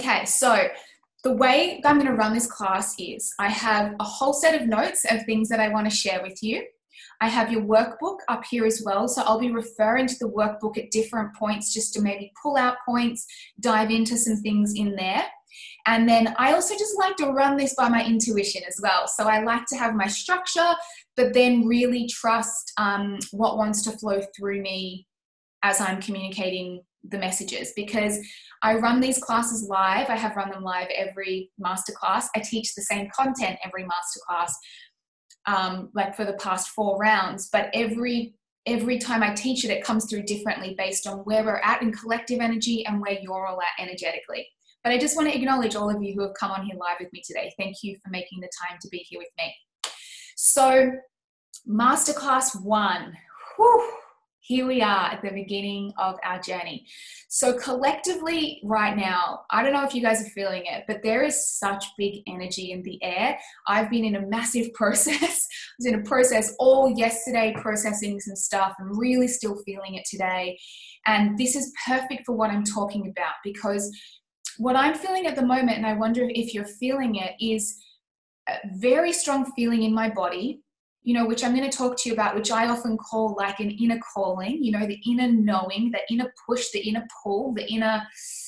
Okay, so the way I'm going to run this class is I have a whole set of notes of things that I want to share with you. I have your workbook up here as well, so I'll be referring to the workbook at different points just to maybe pull out points, dive into some things in there. And then I also just like to run this by my intuition as well. So I like to have my structure, but then really trust what wants to flow through me as I'm communicating the messages, because I run these classes live. I have run them live every masterclass. I teach the same content every masterclass, like for the past 4 rounds, but every time I teach it, it comes through differently based on where we're at in collective energy and where you're all at energetically. But I just want to acknowledge all of you who have come on here live with me today. Thank you for making the time to be here with me. So masterclass 1, whew, here we are at the beginning of our journey. So collectively right now, I don't know if you guys are feeling it, but there is such big energy in the air. I've been in a massive process. I was in a process all yesterday, processing some stuff. I'm really still feeling it today. And this is perfect for what I'm talking about, because what I'm feeling at the moment, and I wonder if you're feeling it, is a very strong feeling in my body, you know, which I'm going to talk to you about, which I often call like an inner calling, you know, the inner knowing, the inner push, the inner pull, the inner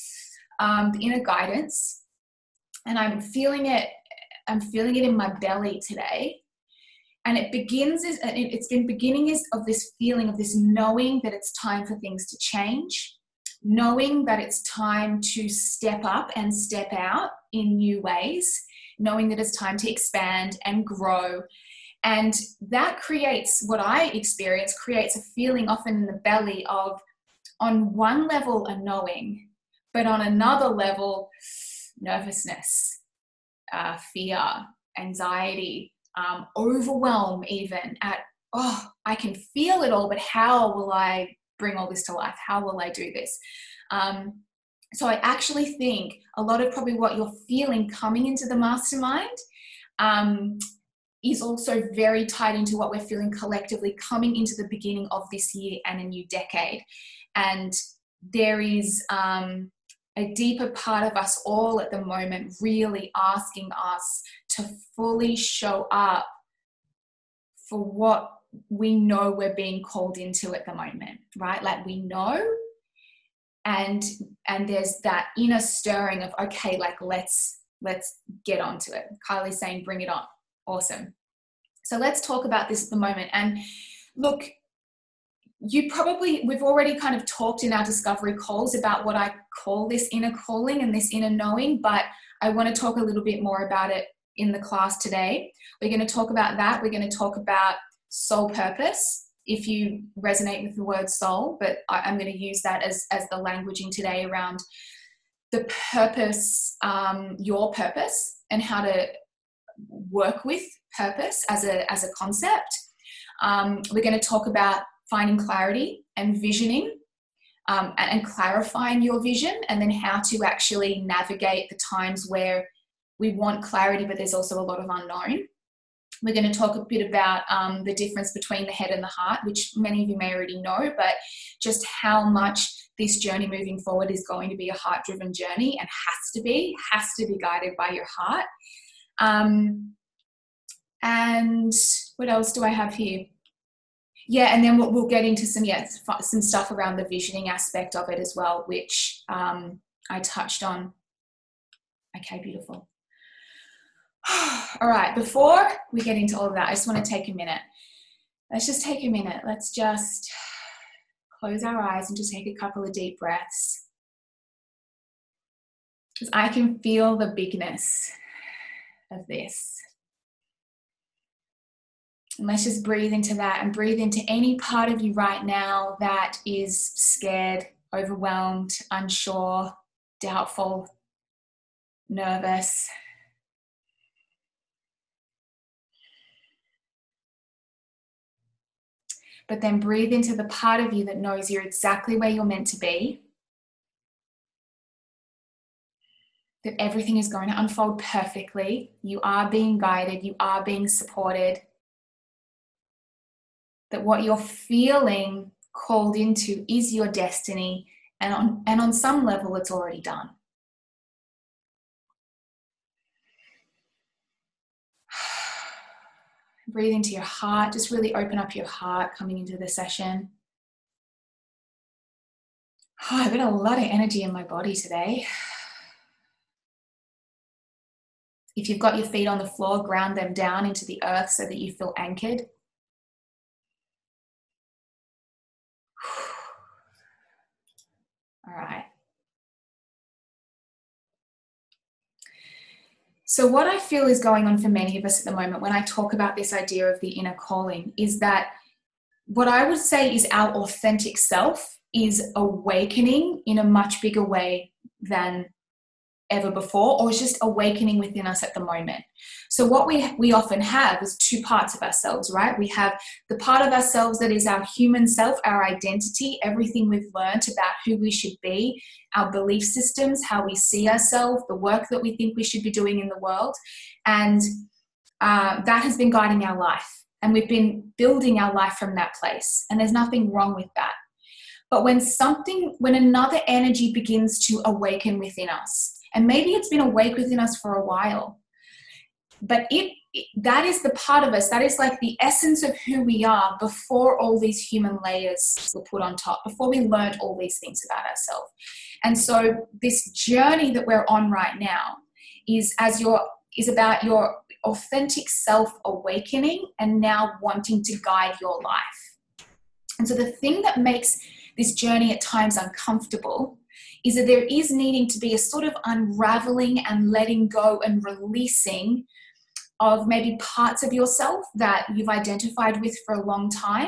guidance. And I'm feeling it in my belly today. And it's been beginning of this feeling of this knowing that it's time for things to change, knowing that it's time to step up and step out in new ways, knowing that it's time to expand and grow. And that creates, what I experience, creates a feeling often in the belly of, on one level, a knowing, but on another level, nervousness, fear, anxiety, overwhelm even at, oh, I can feel it all, but how will I bring all this to life? How will I do this? So I actually think a lot of probably what you're feeling coming into the mastermind is also very tied into what we're feeling collectively coming into the beginning of this year and a new decade. And there is a deeper part of us all at the moment really asking us to fully show up for what we know we're being called into at the moment, right? Like we know, and there's that inner stirring of, okay, like let's get onto it. Kylie's saying, bring it on. Awesome. So let's talk about this at the moment. And look, we've already kind of talked in our discovery calls about what I call this inner calling and this inner knowing, but I want to talk a little bit more about it in the class today. We're going to talk about that. We're going to talk about soul purpose, if you resonate with the word soul, but I'm going to use that as the languaging today around the purpose, your purpose, and how to work with purpose as a concept. We're going to talk about finding clarity and visioning, and clarifying your vision, and then how to actually navigate the times where we want clarity, but there's also a lot of unknown. We're going to talk a bit about the difference between the head and the heart, which many of you may already know, but just how much this journey moving forward is going to be a heart-driven journey, and has to be guided by your heart. And what else do I have here? Yeah, and then we'll get into some stuff around the visioning aspect of it as well, which I touched on. Okay, beautiful. All right, before we get into all of that, I just want to take a minute. Let's just take a minute. Let's just close our eyes and just take a couple of deep breaths, because I can feel the bigness of this. And let's just breathe into that, and breathe into any part of you right now that is scared, overwhelmed, unsure, doubtful, nervous. But then breathe into the part of you that knows you're exactly where you're meant to be, that everything is going to unfold perfectly. You are being guided, you are being supported, that what you're feeling called into is your destiny, and on some level it's already done. Breathe into your heart. Just really open up your heart coming into the session. Oh, I've got a lot of energy in my body today. If you've got your feet on the floor, ground them down into the earth so that you feel anchored. All right. So what I feel is going on for many of us at the moment when I talk about this idea of the inner calling is that what I would say is our authentic self is awakening in a much bigger way than ever before, or is just awakening within us at the moment. So what we often have is two parts of ourselves, right? We have the part of ourselves that is our human self, our identity, everything we've learned about who we should be, our belief systems, how we see ourselves, the work that we think we should be doing in the world. And that has been guiding our life. And we've been building our life from that place. And there's nothing wrong with that. But when another energy begins to awaken within us, and maybe it's been awake within us for a while, but that is the part of us, that is like the essence of who we are before all these human layers were put on top, before we learned all these things about ourselves. And so this journey that we're on right now is about your authentic self awakening and now wanting to guide your life. And so the thing that makes this journey at times uncomfortable is that there is needing to be a sort of unraveling and letting go and releasing of maybe parts of yourself that you've identified with for a long time,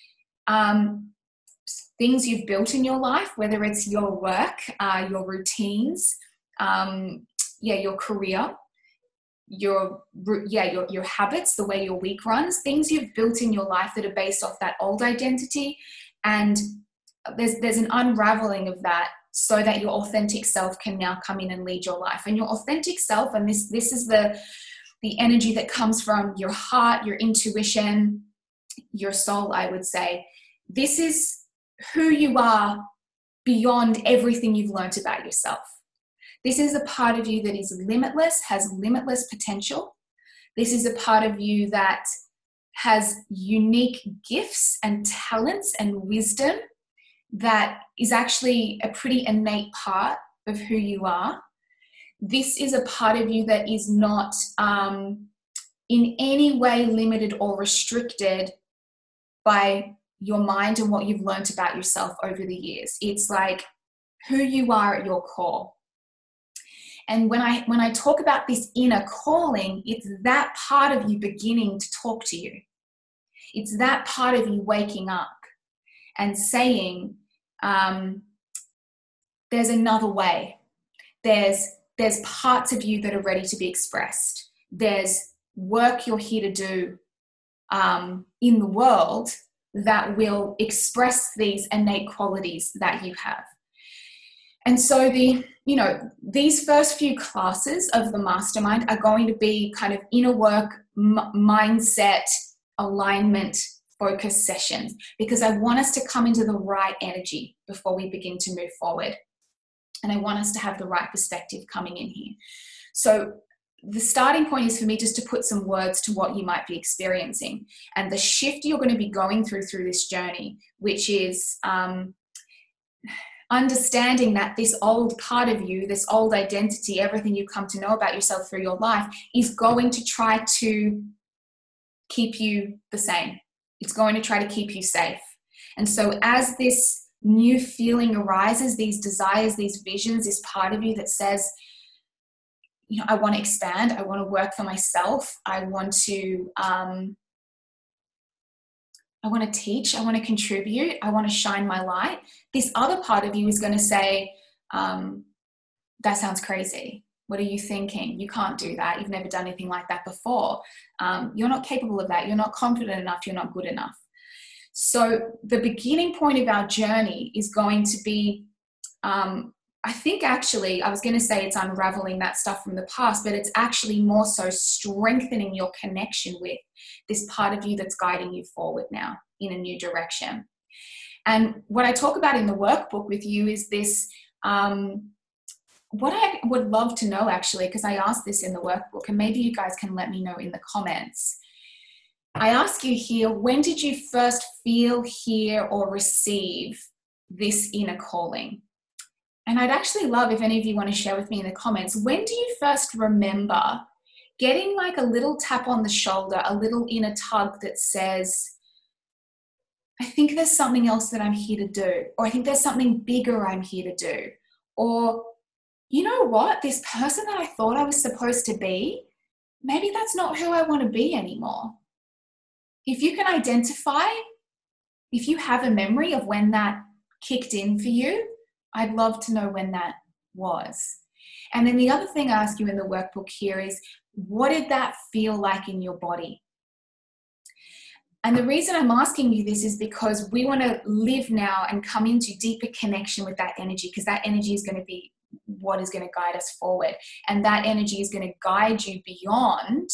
things you've built in your life, whether it's your work, your routines, your career, your habits, the way your week runs, things you've built in your life that are based off that old identity. And there's an unraveling of that so that your authentic self can now come in and lead your life. And your authentic self, and this is the energy that comes from your heart, your intuition, your soul, I would say. This is who you are beyond everything you've learned about yourself. This is a part of you that is limitless, has limitless potential. This is a part of you that has unique gifts and talents and wisdom that is actually a pretty innate part of who you are. This is a part of you that is not in any way limited or restricted by your mind and what you've learned about yourself over the years. It's like who you are at your core. And when I talk about this inner calling, it's that part of you beginning to talk to you. It's that part of you waking up and saying, there's another way. There's parts of you that are ready to be expressed. There's work you're here to do in the world that will express these innate qualities that you have. And so these first few classes of the mastermind are going to be kind of inner work, mindset, alignment, focus sessions, because I want us to come into the right energy before we begin to move forward. And I want us to have the right perspective coming in here. So the starting point is for me just to put some words to what you might be experiencing and the shift you're going to be going through this journey, which is understanding that this old part of you, this old identity, everything you come to know about yourself through your life is going to try to keep you the same. It's going to try to keep you safe. And so as this new feeling arises, these desires, these visions, this part of you that says, I want to expand, I want to work for myself, I want to teach, I want to contribute, I want to shine my light. This other part of you is going to say, that sounds crazy. What are you thinking? You can't do that. You've never done anything like that before. You're not capable of that. You're not confident enough. You're not good enough. So the beginning point of our journey is going to be, I think actually, I was going to say it's unraveling that stuff from the past, but it's actually more so strengthening your connection with this part of you that's guiding you forward now in a new direction. And what I talk about in the workbook with you is this, what I would love to know actually, because I asked this in the workbook, and maybe you guys can let me know in the comments. I ask you here, when did you first feel, hear, or receive this inner calling? And I'd actually love if any of you want to share with me in the comments, when do you first remember getting like a little tap on the shoulder, a little inner tug that says, I think there's something else that I'm here to do, or I think there's something bigger I'm here to do, or you know what, this person that I thought I was supposed to be, maybe that's not who I want to be anymore. If you can identify, if you have a memory of when that kicked in for you, I'd love to know when that was. And then the other thing I ask you in the workbook here is, what did that feel like in your body? And the reason I'm asking you this is because we want to live now and come into deeper connection with that energy, because that energy is going to be what is going to guide us forward. And that energy is going to guide you beyond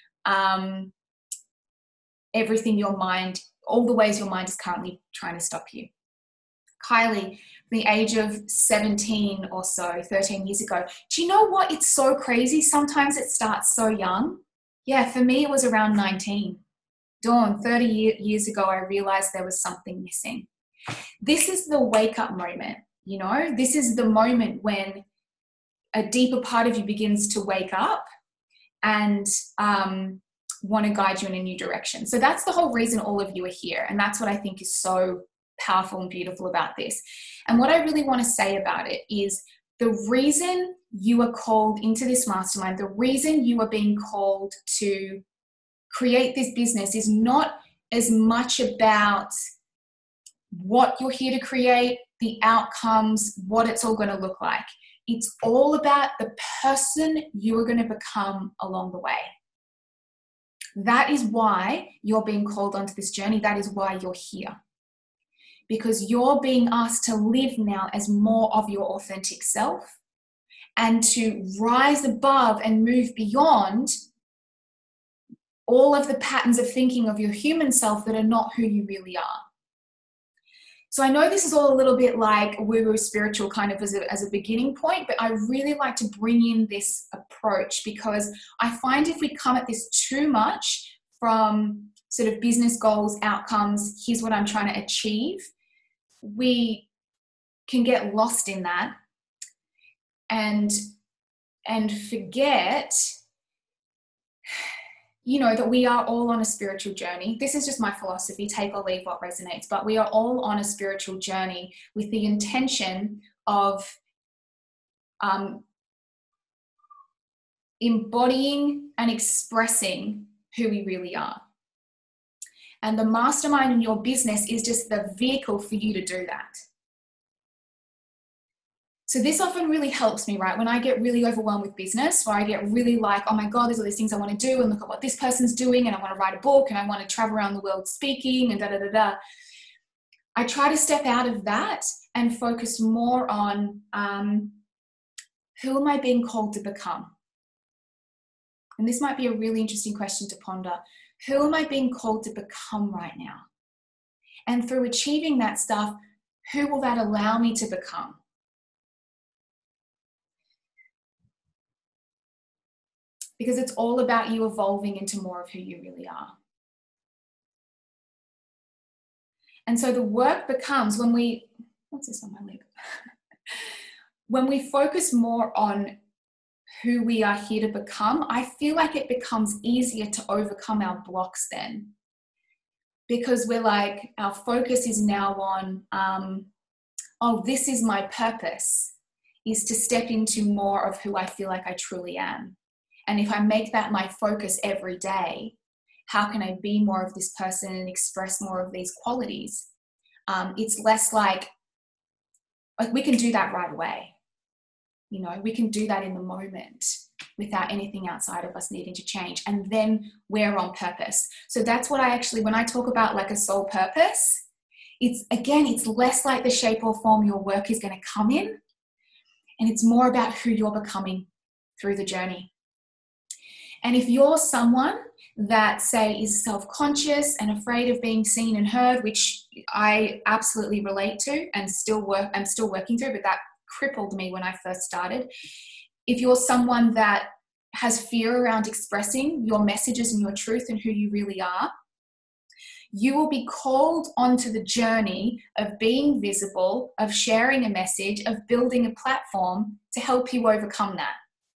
everything your mind, all the ways your mind is currently trying to stop you. Kylie, from the age of 17 or so, 13 years ago, do you know what? It's so crazy. Sometimes it starts so young. Yeah, for me, it was around 19. Dawn, 30 years ago, I realized there was something missing. This is the wake-up moment, you know? This is the moment when a deeper part of you begins to wake up and want to guide you in a new direction. So that's the whole reason all of you are here. And that's what I think is so powerful and beautiful about this. And what I really want to say about it is the reason you are called into this mastermind, the reason you are being called to create this business is not as much about what you're here to create, the outcomes, what it's all going to look like. It's all about the person you are going to become along the way. That is why you're being called onto this journey. That is why you're here. Because you're being asked to live now as more of your authentic self and to rise above and move beyond all of the patterns of thinking of your human self that are not who you really are. So I know this is all a little bit like woo-woo spiritual kind of as a beginning point, but I really like to bring in this approach because I find if we come at this too much from sort of business goals, outcomes, here's what I'm trying to achieve, we can get lost in that and forget, you know, that we are all on a spiritual journey. This is just my philosophy, take or leave what resonates, but we are all on a spiritual journey with the intention of embodying and expressing who we really are. And the mastermind in your business is just the vehicle for you to do that. So this often really helps me, right? When I get really overwhelmed with business, or I get really like, oh my God, there's all these things I want to do, and look at what this person's doing, and I want to write a book, and I want to travel around the world speaking, and da-da-da-da. I try to step out of that and focus more on who am I being called to become? And this might be a really interesting question to ponder. Who am I being called to become right now? And through achieving that stuff, who will that allow me to become? Because it's all about you evolving into more of who you really are. And so the work becomes when we, what's this on my lip? When we focus more on who we are here to become, I feel like it becomes easier to overcome our blocks then. Because we're like, our focus is now on, oh, this is my purpose, is to step into more of who I feel like I truly am. And if I make that my focus every day, how can I be more of this person and express more of these qualities? It's less like we can do that right away. You know, we can do that in the moment without anything outside of us needing to change. And then we're on purpose. So that's what I actually, when I talk about like a soul purpose, it's less like the shape or form your work is going to come in. And it's more about who you're becoming through the journey. And if you're someone that, say, is self-conscious and afraid of being seen and heard, which I absolutely relate to and I'm still working through, but that crippled me when I first started. If you're someone that has fear around expressing your messages and your truth and who you really are, You will be called onto the journey of being visible, of sharing a message, of building a platform to help you overcome that.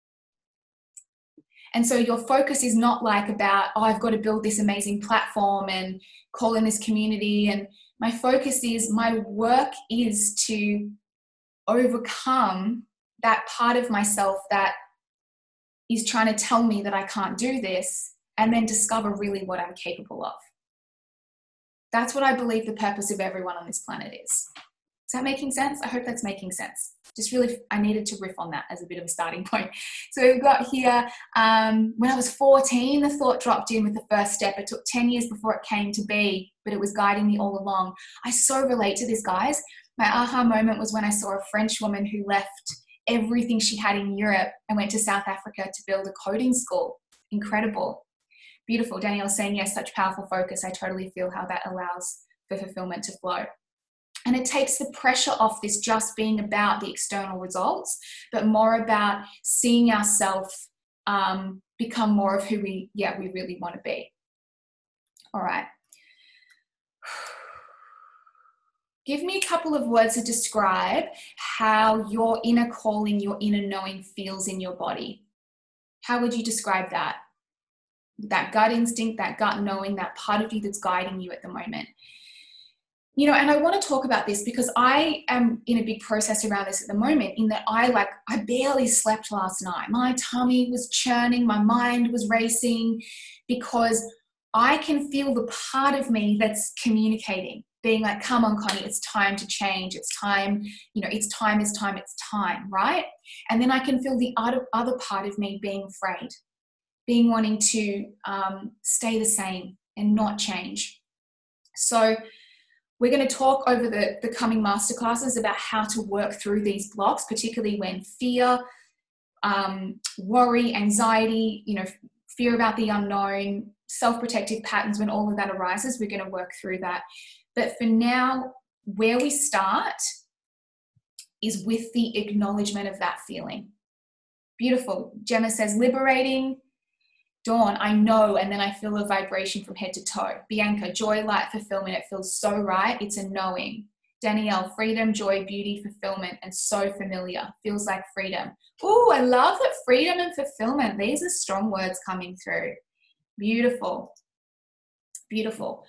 And so your focus is not like about, oh, I've got to build this amazing platform and call in this community. And my focus is, my work is to overcome that part of myself that is trying to tell me that I can't do this, and then discover really what I'm capable of. That's what I believe the purpose of everyone on this planet is. Is that making sense? I hope that's making sense. Just really, I needed to riff on that as a bit of a starting point. So we've got here, when I was 14, the thought dropped in with the first step. It took 10 years before it came to be, but it was guiding me all along. I so relate to this, guys. My aha moment was when I saw a French woman who left everything she had in Europe and went to South Africa to build a coding school. Incredible. Beautiful. Danielle's saying, yes, such powerful focus. I totally feel how that allows for fulfillment to flow. And it takes the pressure off this just being about the external results, but more about seeing ourselves become more of who we really want to be. All right. Give me a couple of words to describe how your inner calling, your inner knowing feels in your body. How would you describe that? That gut instinct, that gut knowing, that part of you that's guiding you at the moment. You know, and I want to talk about this because I am in a big process around this at the moment, in that I barely slept last night. My tummy was churning, my mind was racing, because I can feel the part of me that's communicating, being like, come on, Connie, it's time to change. It's time, it's time, right? And then I can feel the other part of me being afraid, being wanting to stay the same and not change. So we're going to talk over the coming masterclasses about how to work through these blocks, particularly when fear, worry, anxiety, fear about the unknown, self-protective patterns, when all of that arises, we're going to work through that. But for now, where we start is with the acknowledgement of that feeling. Beautiful. Gemma says, liberating. Dawn, I know, and then I feel a vibration from head to toe. Bianca, joy, light, fulfillment. It feels so right. It's a knowing. Danielle, freedom, joy, beauty, fulfillment, and so familiar. Feels like freedom. Ooh, I love that. Freedom and fulfillment. These are strong words coming through. Beautiful. Beautiful.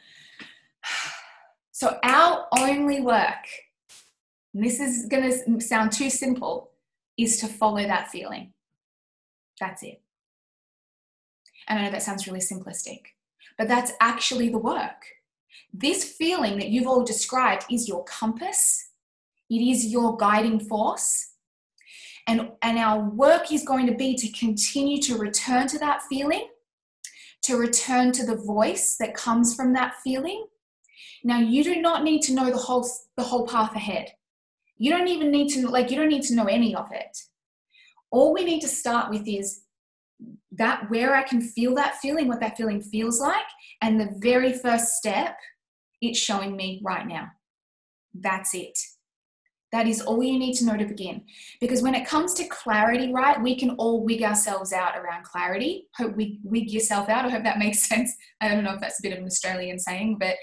So our only work, and this is going to sound too simple, is to follow that feeling. That's it. And I know that sounds really simplistic, but that's actually the work. This feeling that you've all described is your compass. It is your guiding force. And our work is going to be to continue to return to that feeling, to return to the voice that comes from that feeling. Now, you do not need to know the whole path ahead. You don't even need to, you don't need to know any of it. All we need to start with is that, where I can feel that feeling, what that feeling feels like, and the very first step, it's showing me right now. That's it. That is all you need to know to begin. Because when it comes to clarity, right, we can all wig ourselves out around clarity. Hope wig yourself out. I hope that makes sense. I don't know if that's a bit of an Australian saying, but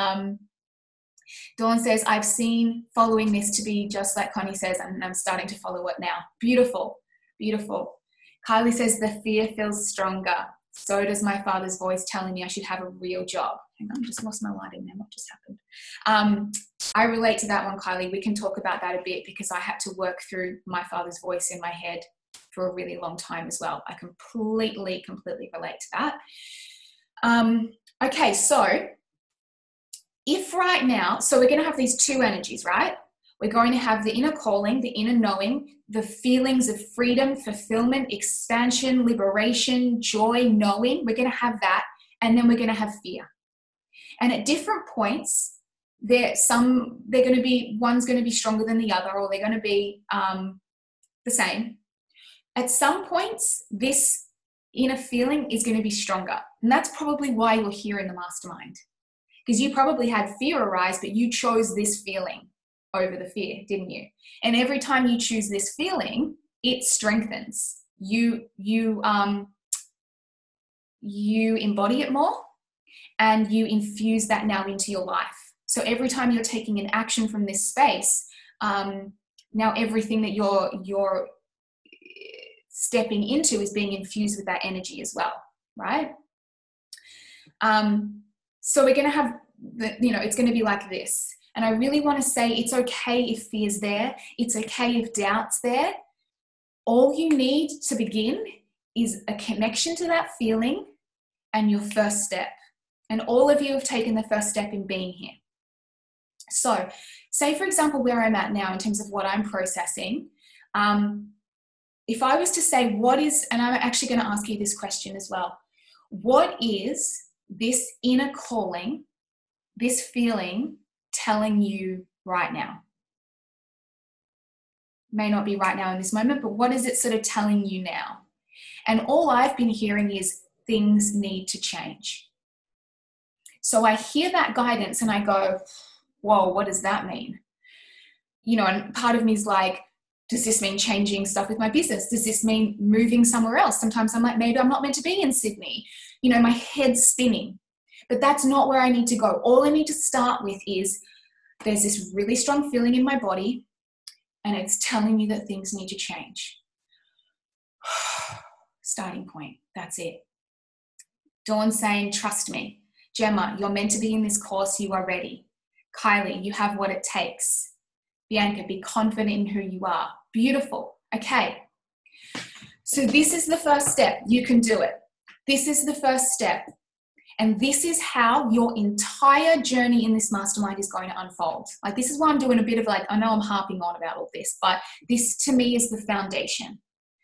Dawn says, I've seen following this to be just like Connie says, and I'm starting to follow it now. Beautiful, beautiful. Kylie says, the fear feels stronger. So does my father's voice telling me I should have a real job. Hang on, I just lost my lighting there. What just happened? I relate to that one, Kylie. We can talk about that a bit because I had to work through my father's voice in my head for a really long time as well. I completely relate to that. Okay, so if right now, so we're going to have these two energies, right? We're going to have the inner calling, the inner knowing, the feelings of freedom, fulfillment, expansion, liberation, joy, knowing. We're going to have that. And then we're going to have fear. And at different points, one's going to be stronger than the other, or they're going to be the same. At some points, this inner feeling is going to be stronger. And that's probably why you're here in the mastermind. Because you probably had fear arise, but you chose this feeling over the fear, didn't you? And every time you choose this feeling, it strengthens. You embody it more, and you infuse that now into your life. So every time you're taking an action from this space, now everything that you're stepping into is being infused with that energy as well, right? So we're going to have, it's going to be like this. And I really want to say it's okay if fear's there. It's okay if doubt's there. All you need to begin is a connection to that feeling and your first step. And all of you have taken the first step in being here. So say, for example, where I'm at now in terms of what I'm processing, if I was to say what is, and I'm actually going to ask you this question as well, what is this inner calling, this feeling telling you right now? May not be right now in this moment, but what is it sort of telling you now? And all I've been hearing is things need to change. So I hear that guidance and I go, whoa, what does that mean? And part of me is like, does this mean changing stuff with my business? Does this mean moving somewhere else? Sometimes I'm like, maybe I'm not meant to be in Sydney. My head's spinning. But that's not where I need to go. All I need to start with is there's this really strong feeling in my body and it's telling me that things need to change. Starting point. That's it. Dawn saying, trust me. Gemma, you're meant to be in this course. You are ready. Kylie, you have what it takes. Bianca, be confident in who you are. Beautiful. Okay. So this is the first step. You can do it. This is the first step. And this is how your entire journey in this mastermind is going to unfold. Like, this is why I'm doing a bit of I know I'm harping on about all this, but this to me is the foundation.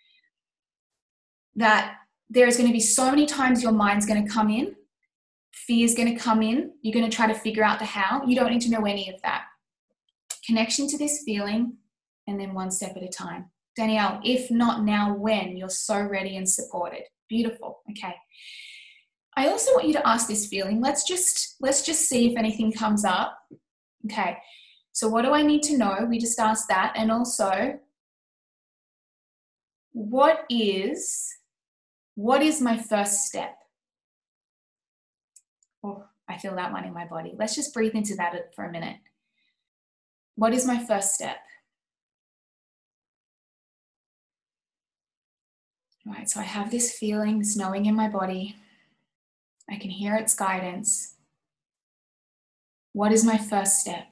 That there is going to be so many times your mind's going to come in, fear's going to come in, you're going to try to figure out the how. You don't need to know any of that. Connection to this feeling, and then one step at a time. Danielle, if not now, when? You're so ready and supported. Beautiful. Okay. I also want you to ask this feeling. Let's just see if anything comes up. Okay. So what do I need to know? We just asked that. And also, what is my first step? Oh, I feel that one in my body. Let's just breathe into that for a minute. What is my first step? Right, so I have this feeling, this knowing in my body. I can hear its guidance. What is my first step?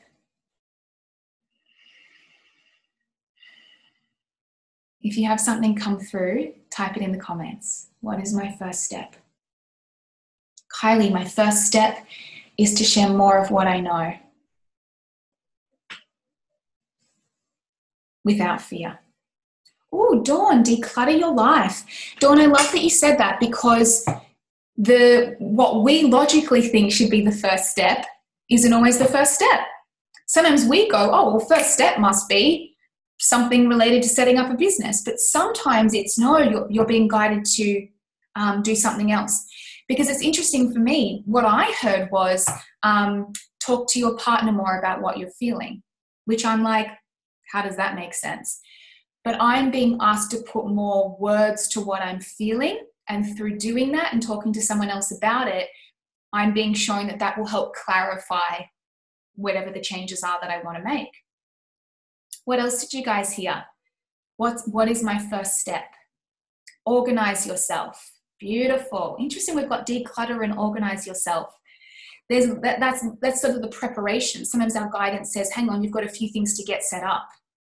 If you have something come through, type it in the comments. What is my first step? Kylie, my first step is to share more of what I know without fear. Oh, Dawn, declutter your life. Dawn, I love that you said that, because what we logically think should be the first step isn't always the first step. Sometimes we go, oh, well, first step must be something related to setting up a business. But sometimes it's no, you're being guided to do something else. Because it's interesting for me, what I heard was talk to your partner more about what you're feeling, which I'm like, how does that make sense? But I'm being asked to put more words to what I'm feeling. And through doing that and talking to someone else about it, I'm being shown that that will help clarify whatever the changes are that I want to make. What else did you guys hear? What is my first step? Organize yourself. Beautiful. Interesting, we've got declutter and organize yourself. That's sort of the preparation. Sometimes our guidance says, hang on, you've got a few things to get set up.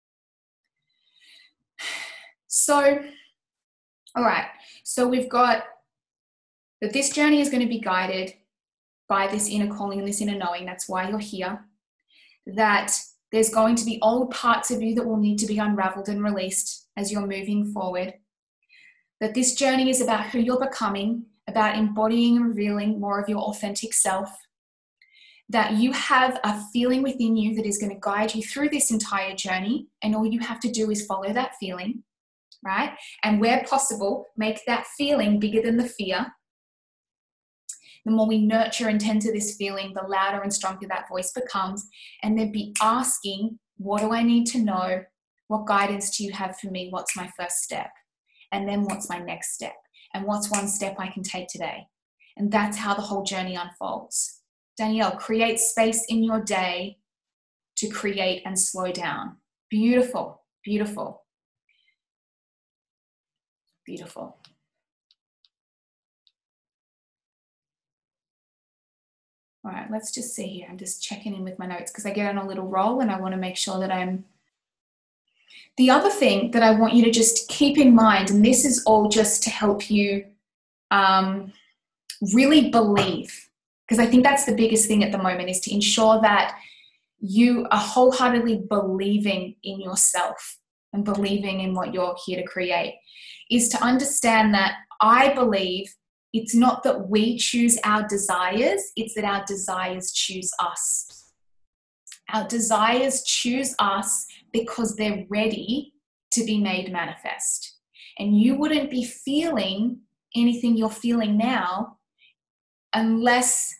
So, all right. So we've got that this journey is going to be guided by this inner calling and this inner knowing. That's why you're here. That there's going to be old parts of you that will need to be unraveled and released as you're moving forward. That this journey is about who you're becoming, about embodying and revealing more of your authentic self. That you have a feeling within you that is going to guide you through this entire journey, and all you have to do is follow that feeling, right? And where possible, make that feeling bigger than the fear. The more we nurture and tend to this feeling, the louder and stronger that voice becomes. And then be asking, what do I need to know? What guidance do you have for me? What's my first step? And then what's my next step? And what's one step I can take today? And that's how the whole journey unfolds. Danielle, create space in your day to create and slow down. Beautiful, beautiful, beautiful. All right, let's just see here. I'm just checking in with my notes because I get on a little roll and I want to make sure that I'm... The other thing that I want you to just keep in mind, and this is all just to help you really believe, because I think that's the biggest thing at the moment, is to ensure that you are wholeheartedly believing in yourself and believing in what you're here to create, is to understand that I believe it's not that we choose our desires, it's that our desires choose us. Our desires choose us because they're ready to be made manifest. And you wouldn't be feeling anything you're feeling now unless,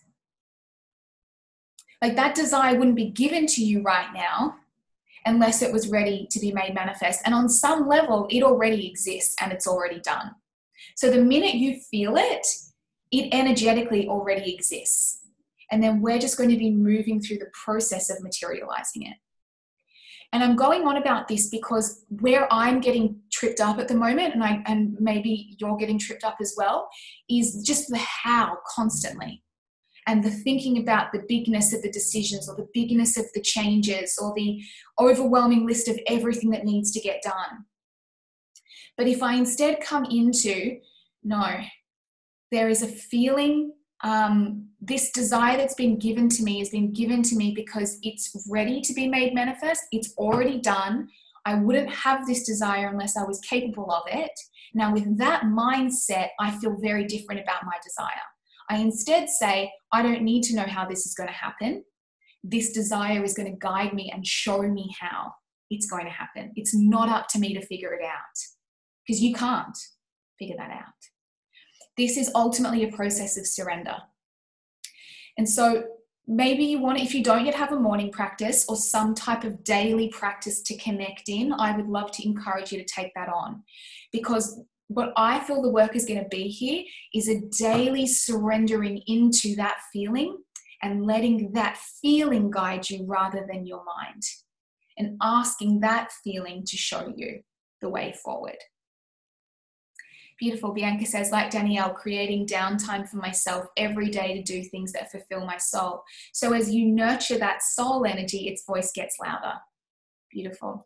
like, that desire wouldn't be given to you right now unless it was ready to be made manifest. And on some level, it already exists and it's already done. So the minute you feel it, it energetically already exists. And then we're just going to be moving through the process of materializing it. And I'm going on about this because where I'm getting tripped up at the moment, and maybe you're getting tripped up as well, is just the how constantly. And the thinking about the bigness of the decisions or the bigness of the changes or the overwhelming list of everything that needs to get done. But if I instead come into, no, there is a feeling, this desire that's been given to me has been given to me because it's ready to be made manifest. It's already done. I wouldn't have this desire unless I was capable of it. Now, with that mindset, I feel very different about my desire. I instead say, I don't need to know how this is going to happen. This desire is going to guide me and show me how it's going to happen. It's not up to me to figure it out, because you can't figure that out. This is ultimately a process of surrender. And so maybe you want, if you don't yet have a morning practice or some type of daily practice to connect in, I would love to encourage you to take that on, because what I feel the work is going to be here is a daily surrendering into that feeling and letting that feeling guide you rather than your mind, and asking that feeling to show you the way forward. Beautiful. Bianca says, like Danielle, creating downtime for myself every day to do things that fulfill my soul. So as you nurture that soul energy, its voice gets louder. Beautiful.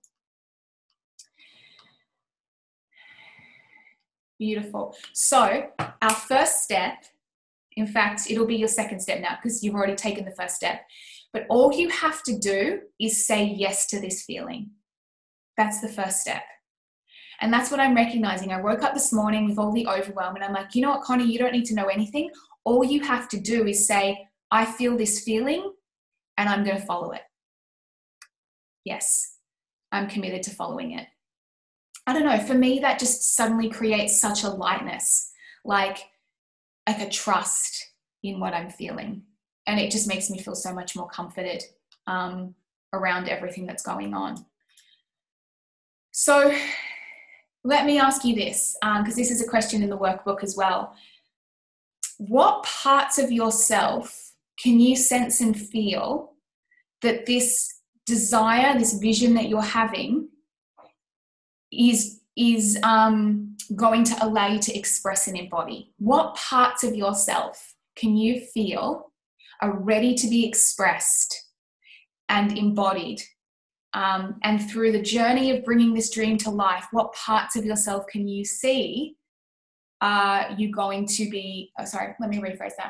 Beautiful. So our first step, in fact, it'll be your second step now because you've already taken the first step, but all you have to do is say yes to this feeling. That's the first step. And that's what I'm recognizing. I woke up this morning with all the overwhelm and I'm like, you know what, Connie, you don't need to know anything. All you have to do is say, I feel this feeling and I'm going to follow it. Yes, I'm committed to following it. I don't know, for me, that just suddenly creates such a lightness, like a trust in what I'm feeling. And it just makes me feel so much more comforted around everything that's going on. So let me ask you this, because this is a question in the workbook as well. What parts of yourself can you sense and feel that this desire, this vision that you're having is going to allow you to express and embody? What parts of yourself can you feel are ready to be expressed and embodied? And through the journey of bringing this dream to life, what parts of yourself can you see are you going to be, let me rephrase that.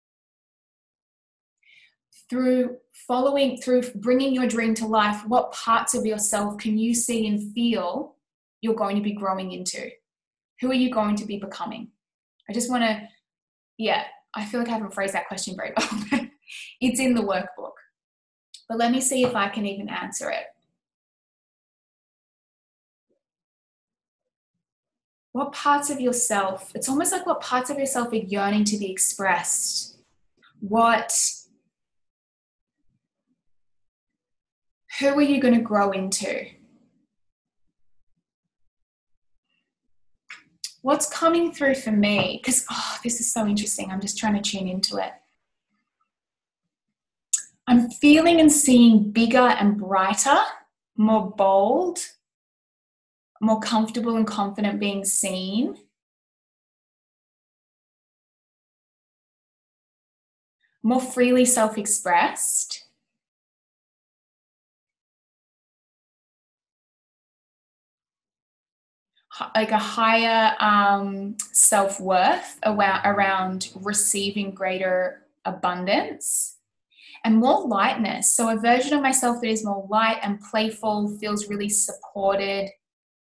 Through bringing your dream to life, what parts of yourself can you see and feel you're going to be growing into? Who are you going to be becoming? I just want to, I feel like I haven't phrased that question very well. It's in the workbook. But let me see if I can even answer it. What parts of yourself, it's almost like what parts of yourself are yearning to be expressed? Who are you going to grow into? what's coming through for me, because this is so interesting. I'm just trying to tune into it. I'm feeling and seeing bigger and brighter, more bold, more comfortable and confident being seen. More freely self-expressed. Like a higher self-worth around receiving greater abundance. And more lightness. So a version of myself that is more light and playful, feels really supported.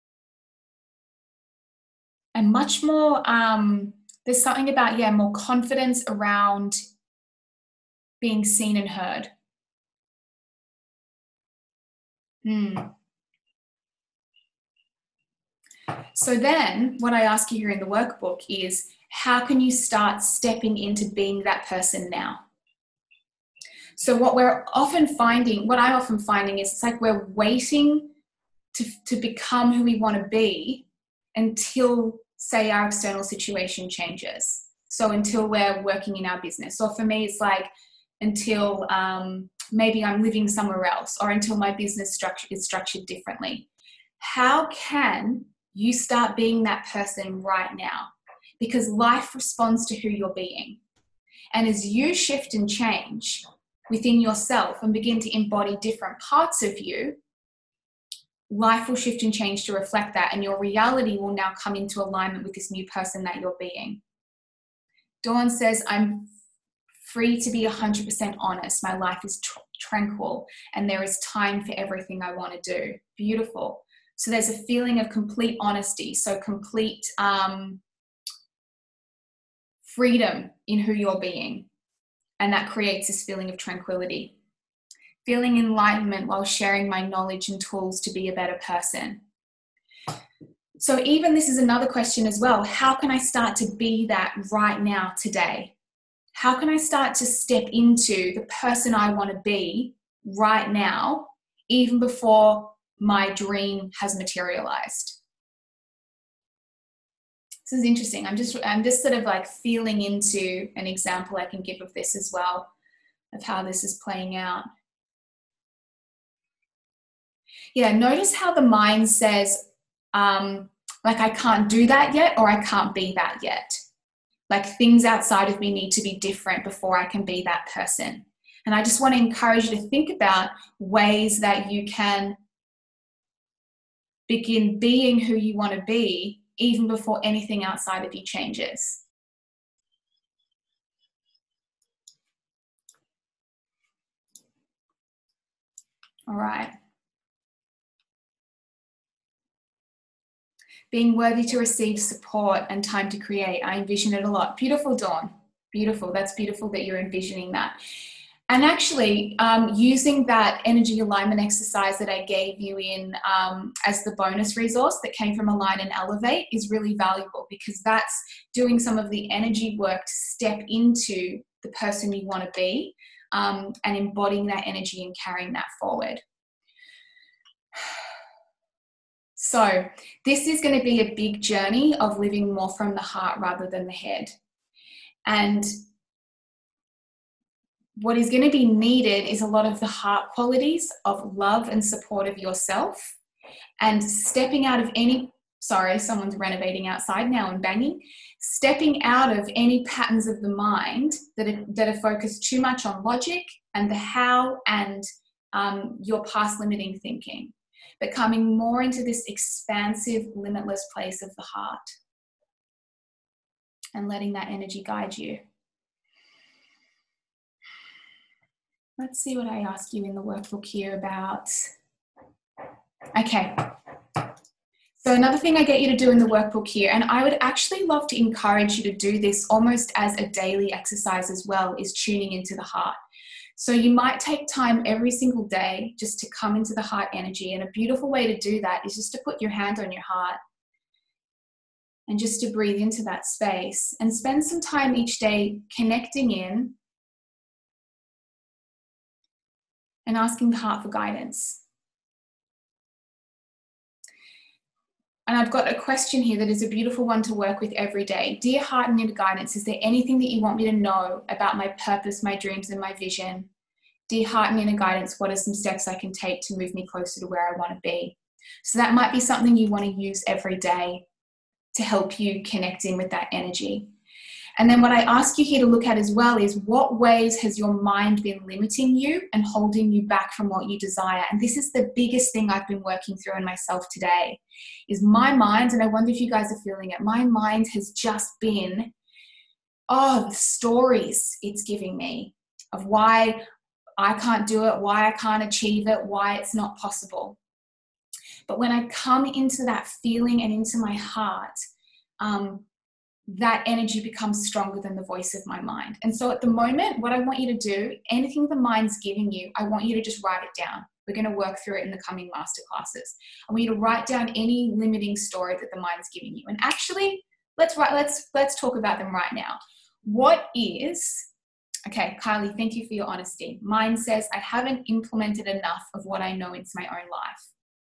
And much more, there's something about, more confidence around being seen and heard. So then what I ask you here in the workbook is, how can you start stepping into being that person now? So what I'm often finding is it's like we're waiting to become who we want to be until, say, our external situation changes. So until we're working in our business. Or for me, it's like until maybe I'm living somewhere else, or until my business is structured differently. How can you start being that person right now? Because life responds to who you're being. And as you shift and change within yourself and begin to embody different parts of you, life will shift and change to reflect that, and your reality will now come into alignment with this new person that you're being. Dawn says, I'm free to be 100% honest. My life is tranquil, and there is time for everything I want to do. Beautiful. So there's a feeling of complete honesty, so complete freedom in who you're being, and that creates this feeling of tranquility. Feeling enlightenment while sharing my knowledge and tools to be a better person. So even this is another question as well. How can I start to be that right now, today? How can I start to step into the person I want to be right now, even before my dream has materialized? This is interesting. I'm just sort of like feeling into an example I can give of this as well, of how this is playing out. Yeah, notice how the mind says, like, I can't do that yet, or I can't be that yet. Like, things outside of me need to be different before I can be that person. And I just want to encourage you to think about ways that you can begin being who you want to be, even before anything outside of you changes. All right. Being worthy to receive support and time to create. I envision it a lot. Beautiful, Dawn. Beautiful. That's beautiful that you're envisioning that. And actually, using that energy alignment exercise that I gave you in as the bonus resource that came from Align and Elevate is really valuable, because that's doing some of the energy work to step into the person you want to be, and embodying that energy and carrying that forward. So this is going to be a big journey of living more from the heart rather than the head. And what is going to be needed is a lot of the heart qualities of love and support of yourself, and stepping out of any, sorry, someone's renovating outside now and banging, stepping out of any patterns of the mind that are focused too much on logic and the how and your past limiting thinking, but coming more into this expansive, limitless place of the heart and letting that energy guide you. Let's see what I ask you in the workbook here about. Okay. So another thing I get you to do in the workbook here, and I would actually love to encourage you to do this almost as a daily exercise as well, is tuning into the heart. So you might take time every single day just to come into the heart energy. And a beautiful way to do that is just to put your hand on your heart and just to breathe into that space and spend some time each day connecting in and asking the heart for guidance. And I've got a question here that is a beautiful one to work with every day. Dear heart and inner guidance, is there anything that you want me to know about my purpose, my dreams, and my vision? Dear heart and inner guidance, what are some steps I can take to move me closer to where I want to be? So that might be something you want to use every day to help you connect in with that energy. And then what I ask you here to look at as well is, what ways has your mind been limiting you and holding you back from what you desire? And this is the biggest thing I've been working through in myself today, is my mind, and I wonder if you guys are feeling it, my mind has just been, the stories it's giving me of why I can't do it, why I can't achieve it, why it's not possible. But when I come into that feeling and into my heart, that energy becomes stronger than the voice of my mind. And so at the moment, what I want you to do, anything the mind's giving you, I want you to just write it down. We're going to work through it in the coming masterclasses. I want you to write down any limiting story that the mind's giving you. And actually, let's talk about them right now. What is, okay, Kylie, thank you for your honesty. Mine says, I haven't implemented enough of what I know into my own life.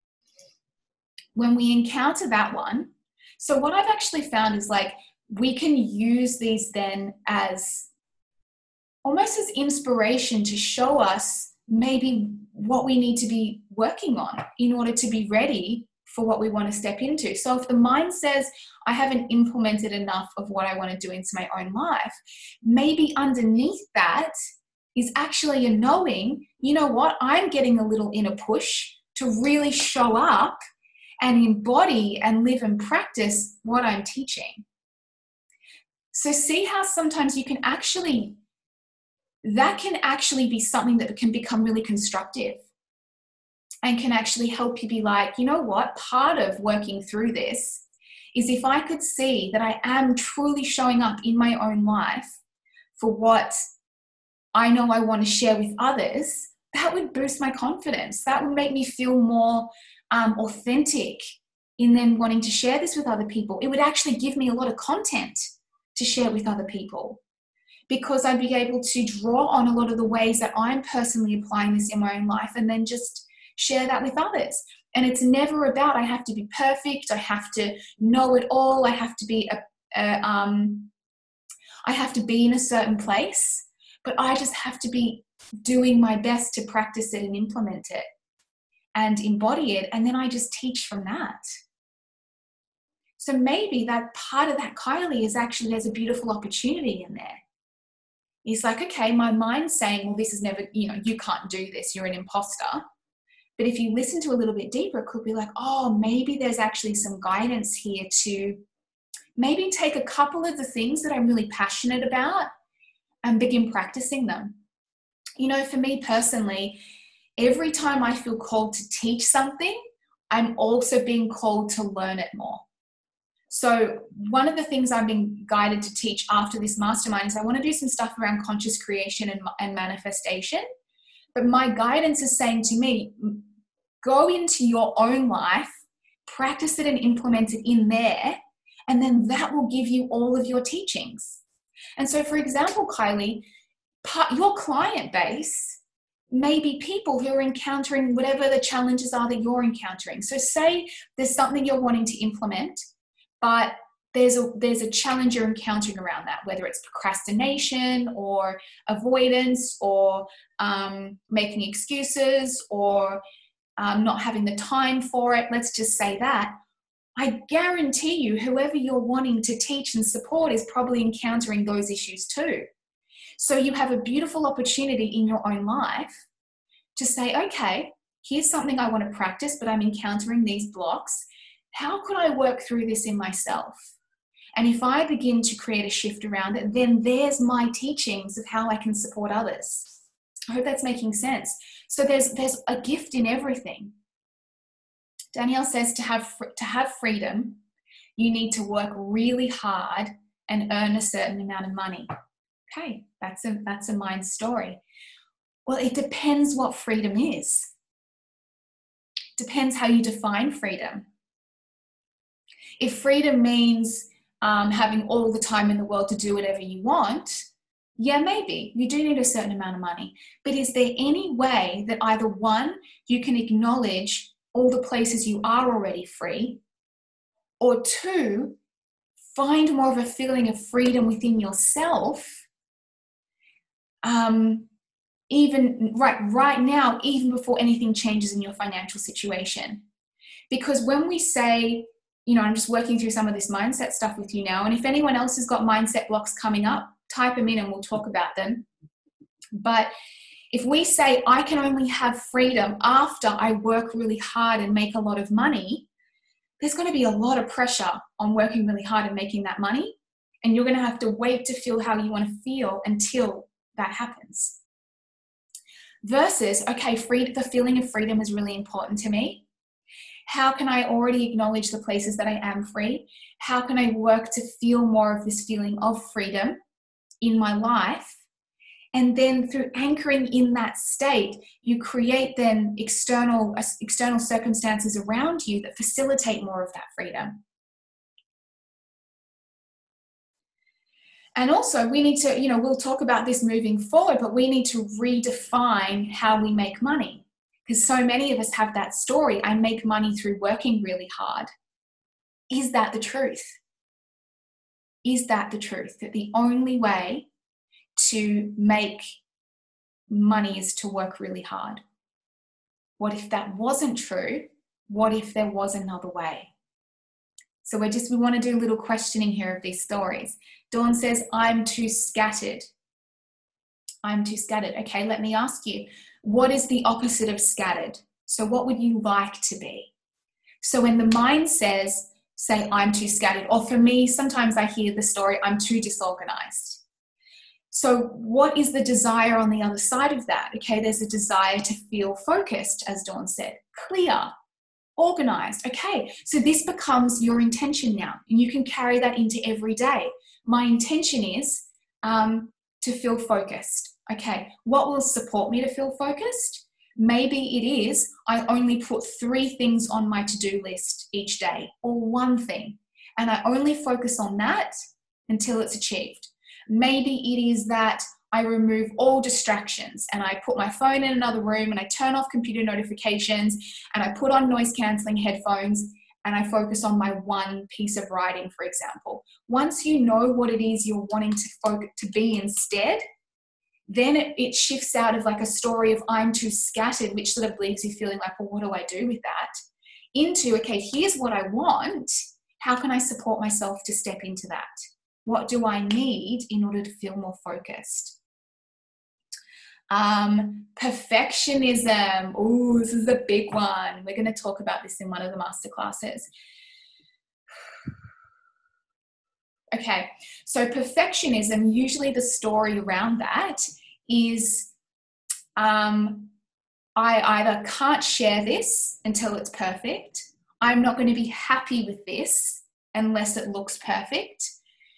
When we encounter that one, so what I've actually found is, like, we can use these then as almost as inspiration to show us maybe what we need to be working on in order to be ready for what we want to step into. So if the mind says, I haven't implemented enough of what I want to do into my own life, maybe underneath that is actually a knowing, you know what, I'm getting a little inner push to really show up and embody and live and practice what I'm teaching. So see how sometimes you can actually, that can actually be something that can become really constructive and can actually help you be like, you know what, part of working through this is if I could see that I am truly showing up in my own life for what I know I want to share with others, that would boost my confidence. That would make me feel more authentic in then wanting to share this with other people. It would actually give me a lot of content to share with other people, because I'd be able to draw on a lot of the ways that I'm personally applying this in my own life and then just share that with others. And it's never about, I have to be perfect, I have to know it all, I have to be I have to be in a certain place, but I just have to be doing my best to practice it and implement it and embody it, and then I just teach from that. So maybe that part of that, Kylie, is actually, there's a beautiful opportunity in there. It's like, okay, my mind's saying, well, this is never, you can't do this, you're an imposter. But if you listen to a little bit deeper, it could be like, oh, maybe there's actually some guidance here to maybe take a couple of the things that I'm really passionate about and begin practicing them. For me personally, every time I feel called to teach something, I'm also being called to learn it more. So one of the things I've been guided to teach after this mastermind is I want to do some stuff around conscious creation and manifestation. But my guidance is saying to me, go into your own life, practice it and implement it in there, and then that will give you all of your teachings. And so, for example, Kylie, your client base may be people who are encountering whatever the challenges are that you're encountering. So say there's something you're wanting to implement, but there's a challenge you're encountering around that, whether it's procrastination or avoidance or making excuses or not having the time for it. Let's just say that. I guarantee you, whoever you're wanting to teach and support is probably encountering those issues too. So you have a beautiful opportunity in your own life to say, okay, here's something I want to practice, but I'm encountering these blocks. How could I work through this in myself? And if I begin to create a shift around it, then there's my teachings of how I can support others. I hope that's making sense. So there's a gift in everything. Danielle says to have freedom, you need to work really hard and earn a certain amount of money. Okay, that's a mind story. Well, it depends what freedom is. Depends how you define freedom. If freedom means having all the time in the world to do whatever you want, yeah, maybe you do need a certain amount of money. But is there any way that either one, you can acknowledge all the places you are already free, Or two, find more of a feeling of freedom within yourself, even right now, even before anything changes in your financial situation. Because when we say, I'm just working through some of this mindset stuff with you now, and if anyone else has got mindset blocks coming up, type them in and we'll talk about them. But if we say, I can only have freedom after I work really hard and make a lot of money, there's going to be a lot of pressure on working really hard and making that money. And you're going to have to wait to feel how you want to feel until that happens. Versus, okay, the feeling of freedom is really important to me. How can I already acknowledge the places that I am free? How can I work to feel more of this feeling of freedom in my life? And then through anchoring in that state, you create then external circumstances around you that facilitate more of that freedom. And also we need to, we'll talk about this moving forward, but we need to redefine how we make money. Because so many of us have that story, I make money through working really hard. Is that the truth? Is that the truth? That the only way to make money is to work really hard? What if that wasn't true? What if there was another way? So we want to do a little questioning here of these stories. Dawn says, I'm too scattered. I'm too scattered. Okay, let me ask you, what is the opposite of scattered? So what would you like to be? So when the mind says, say, I'm too scattered, or for me, sometimes I hear the story, I'm too disorganized. So what is the desire on the other side of that? Okay, there's a desire to feel focused, as Dawn said, clear, organized. Okay, so this becomes your intention now, and you can carry that into every day. My intention is to feel focused. Okay, what will support me to feel focused? Maybe it is I only put 3 things on my to-do list each day, or 1 thing, and I only focus on that until it's achieved. Maybe it is that I remove all distractions and I put my phone in another room and I turn off computer notifications and I put on noise cancelling headphones and I focus on my 1 piece of writing, for example. Once you know what it is you're wanting to be instead, then it shifts out of like a story of I'm too scattered, which sort of leaves you feeling like, well, what do I do with that? Into, okay, here's what I want. How can I support myself to step into that? What do I need in order to feel more focused? Perfectionism. Oh, this is a big one. We're going to talk about this in one of the masterclasses. Okay, so perfectionism, usually the story around that is I either can't share this until it's perfect. I'm not going to be happy with this unless it looks perfect.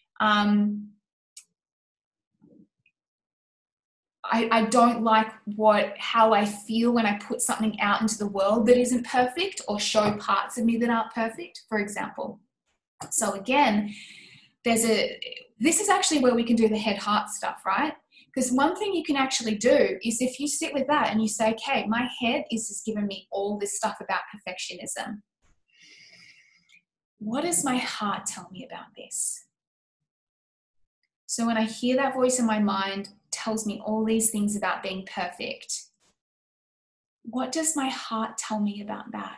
I don't like how I feel when I put something out into the world that isn't perfect or show parts of me that aren't perfect, for example. So again, this is actually where we can do the head-heart stuff, right? Because one thing you can actually do is if you sit with that and you say, okay, my head is just giving me all this stuff about perfectionism. What does my heart tell me about this? So when I hear that voice in my mind tells me all these things about being perfect, what does my heart tell me about that?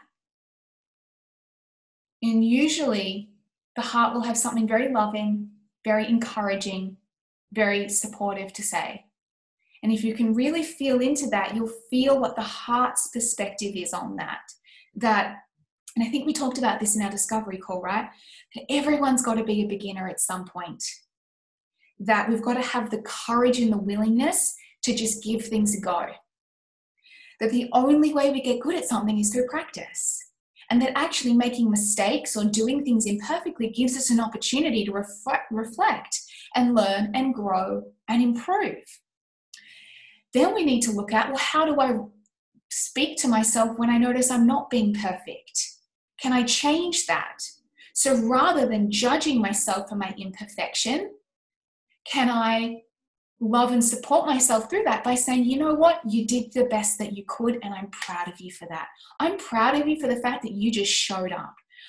And usually the heart will have something very loving, very encouraging, very supportive to say. And if you can really feel into that, you'll feel what the heart's perspective is on that. And I think we talked about this in our discovery call, right? That everyone's got to be a beginner at some point. That we've got to have the courage and the willingness to just give things a go. That the only way we get good at something is through practice. And that actually making mistakes or doing things imperfectly gives us an opportunity to reflect and learn and grow and improve. Then we need to look at, well, how do I speak to myself when I notice I'm not being perfect? Can I change that? So rather than judging myself for my imperfection, can I love and support myself through that by saying, you know what, you did the best that you could and I'm proud of you for that. I'm proud of you for the fact that you just showed up.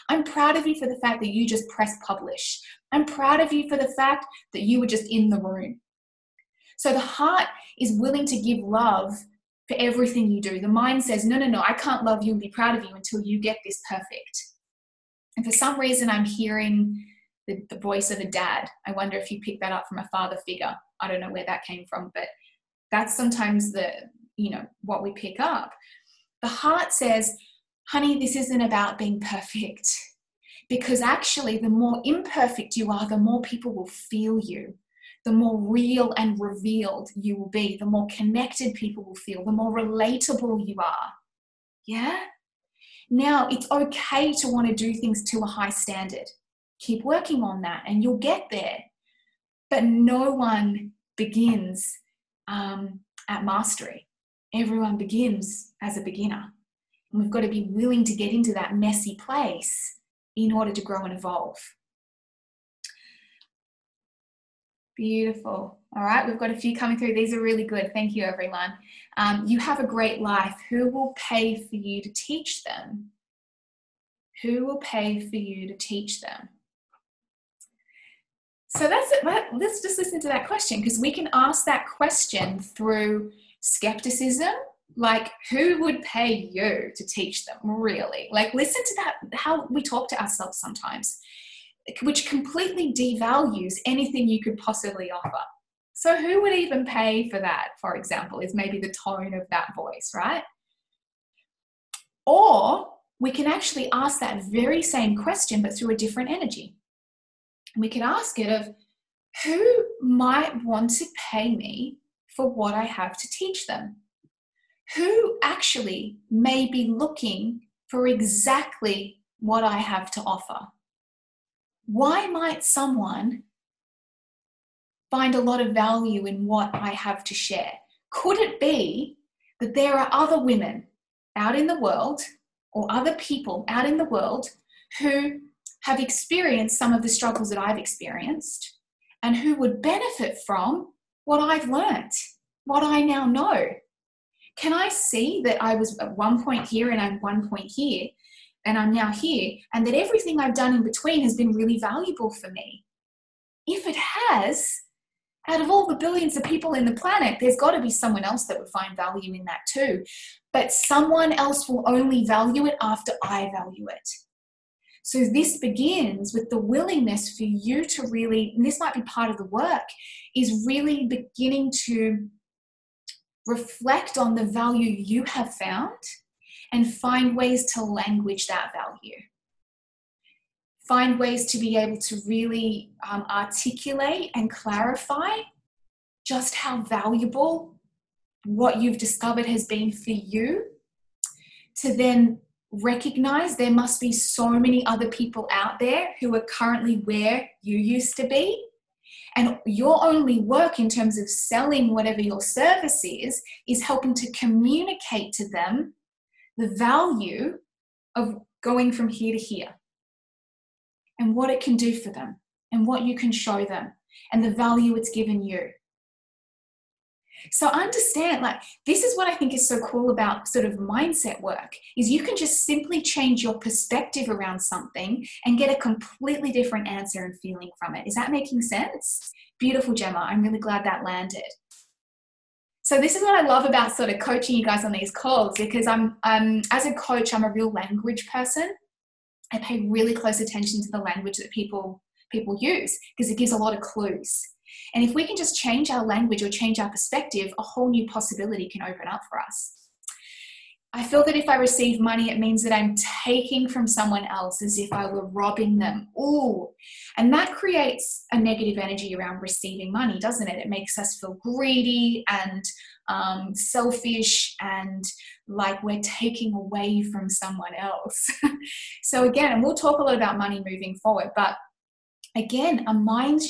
I'm proud of you for the fact that you just pressed publish. I'm proud of you for the fact that you were just in the room. So the heart is willing to give love for everything you do. The mind says, no, I can't love you and be proud of you until you get this perfect. And for some reason, I'm hearing the voice of a dad. I wonder if you pick that up from a father figure. I don't know where that came from, but that's sometimes what we pick up. The heart says, honey, this isn't about being perfect. Because actually, the more imperfect you are, the more people will feel you. The more real and revealed you will be, the more connected people will feel, the more relatable you are. Yeah? Now, it's okay to want to do things to a high standard. Keep working on that and you'll get there. But no one begins at mastery. Everyone begins as a beginner. And we've got to be willing to get into that messy place in order to grow and evolve. Beautiful. All right, we've got a few coming through. These are really good. Thank you, everyone. You have a great life. Who will pay for you to teach them? Who will pay for you to teach them? So that's it. Let's just listen to that question, because we can ask that question through skepticism. Like, who would pay you to teach them, really? Like, listen to that, how we talk to ourselves sometimes, which completely devalues anything you could possibly offer. So who would even pay for that, for example, is maybe the tone of that voice, right? Or we can actually ask that very same question, but through a different energy. We can ask it of, who might want to pay me for what I have to teach them? Who actually may be looking for exactly what I have to offer? Why might someone find a lot of value in what I have to share? Could it be that there are other women out in the world, or other people out in the world, who have experienced some of the struggles that I've experienced and who would benefit from what I've learnt, what I now know? Can I see that I was at one point here and I'm one point here and I'm now here, and that everything I've done in between has been really valuable for me? If it has, out of all the billions of people in the planet, there's got to be someone else that would find value in that too. But someone else will only value it after I value it. So this begins with the willingness for you to really, and this might be part of the work, is really beginning to reflect on the value you have found and find ways to language that value. Find ways to be able to really articulate and clarify just how valuable what you've discovered has been for you, to then recognize there must be so many other people out there who are currently where you used to be. And your only work in terms of selling whatever your service is helping to communicate to them the value of going from here to here and what it can do for them and what you can show them and the value it's given you. So understand, like, this is what I think is so cool about sort of mindset work, is you can just simply change your perspective around something and get a completely different answer and feeling from it. Is that making sense? Beautiful, Gemma. I'm really glad that landed. So this is what I love about sort of coaching you guys on these calls, because I'm as a coach, I'm a real language person. I pay really close attention to the language that people use, because it gives a lot of clues. And if we can just change our language or change our perspective, a whole new possibility can open up for us. I feel that if I receive money, it means that I'm taking from someone else as if I were robbing them. Ooh, and that creates a negative energy around receiving money, doesn't it? It makes us feel greedy and selfish and like we're taking away from someone else. So again, and we'll talk a lot about money moving forward, but again, a mindset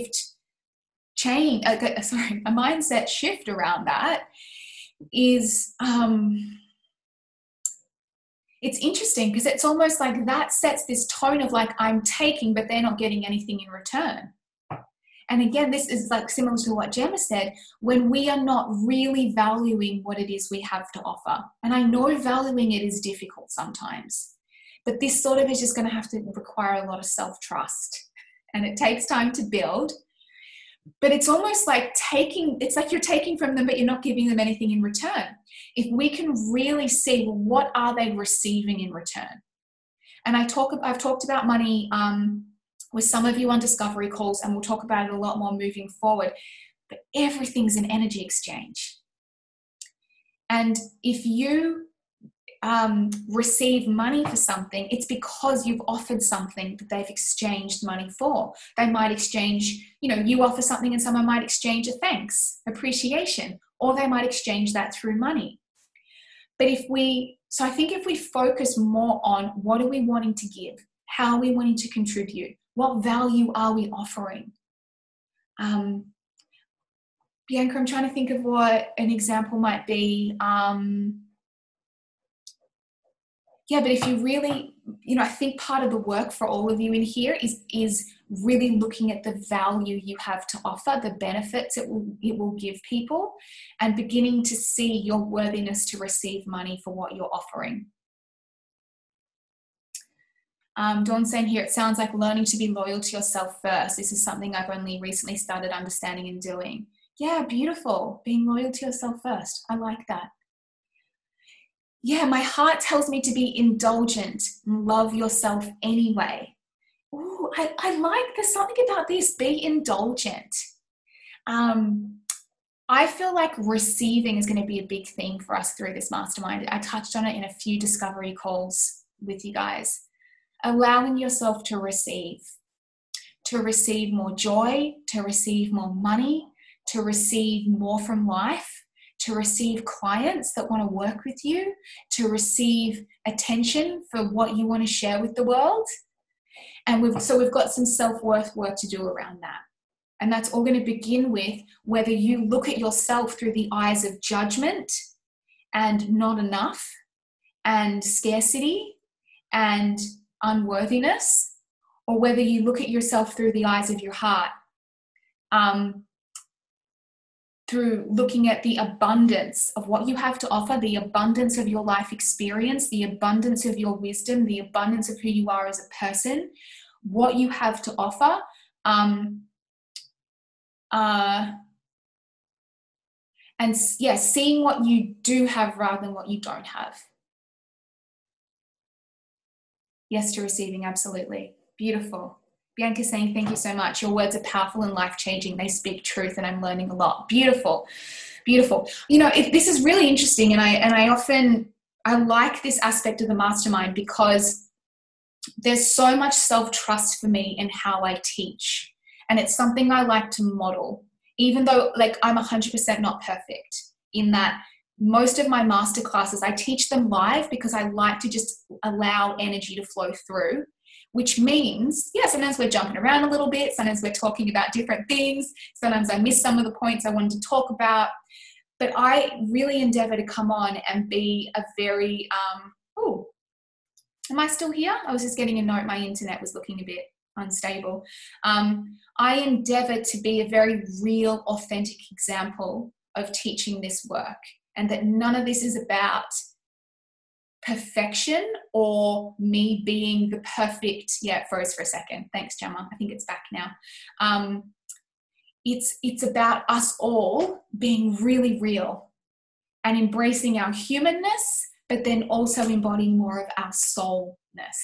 shift around that is, it's interesting because it's almost like that sets this tone of like, I'm taking, but they're not getting anything in return. And again, this is like similar to what Gemma said, when we are not really valuing what it is we have to offer. And I know valuing it is difficult sometimes, But this sort of is just going to have to require a lot of self-trust, and it takes time to build. But it's almost like it's like you're taking from them, but you're not giving them anything in return. If we can really see, well, what are they receiving in return? And I've talked about money with some of you on discovery calls, and we'll talk about it a lot more moving forward. But everything's an energy exchange. And if you receive money for something, it's because you've offered something that they've exchanged money for. They might exchange, you offer something and someone might exchange a thanks, appreciation, or they might exchange that through money. But I think if we focus more on what are we wanting to give, how are we wanting to contribute, what value are we offering? Bianca, I'm trying to think of what an example might be. But if you really, I think part of the work for all of you in here is really looking at the value you have to offer, the benefits it will give people, and beginning to see your worthiness to receive money for what you're offering. Dawn's saying here, it sounds like learning to be loyal to yourself first. This is something I've only recently started understanding and doing. Yeah, beautiful. Being loyal to yourself first. I like that. Yeah, my heart tells me to be indulgent and love yourself anyway. Ooh, I like, there's something about this, be indulgent. I feel like receiving is going to be a big theme for us through this mastermind. I touched on it in a few discovery calls with you guys. Allowing yourself to receive more joy, to receive more money, to receive more from life, to receive clients that want to work with you, to receive attention for what you want to share with the world. And we've got some self-worth work to do around that. And that's all going to begin with whether you look at yourself through the eyes of judgment and not enough and scarcity and unworthiness, or whether you look at yourself through the eyes of your heart, through looking at the abundance of what you have to offer, the abundance of your life experience, the abundance of your wisdom, the abundance of who you are as a person, what you have to offer, seeing what you do have rather than what you don't have. Yes to receiving, absolutely. Beautiful. Bianca saying, thank you so much. Your words are powerful and life-changing. They speak truth and I'm learning a lot. Beautiful. Beautiful. This is really interesting, and I like this aspect of the mastermind because there's so much self-trust for me in how I teach. And it's something I like to model, even though I'm 100% not perfect in that. Most of my masterclasses, I teach them live because I like to just allow energy to flow through, which means, sometimes we're jumping around a little bit. Sometimes we're talking about different things. Sometimes I miss some of the points I wanted to talk about. But I really endeavor to come on and be a very, am I still here? I was just getting a note. My internet was looking a bit unstable. I endeavor to be a very real, authentic example of teaching this work, and that none of this is about perfection or me being the perfect, it froze for a second. Thanks, Gemma. I think it's back now. It's about us all being really real and embracing our humanness, but then also embodying more of our soulness,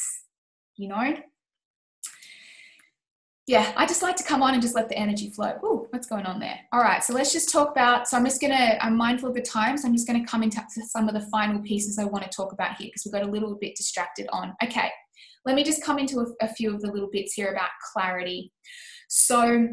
I just like to come on and just let the energy flow. Ooh, what's going on there? All right, so let's just talk about, I'm mindful of the time, so I'm just going to come into some of the final pieces I want to talk about here because we got a little bit distracted on. Okay, let me just come into a few of the little bits here about clarity. So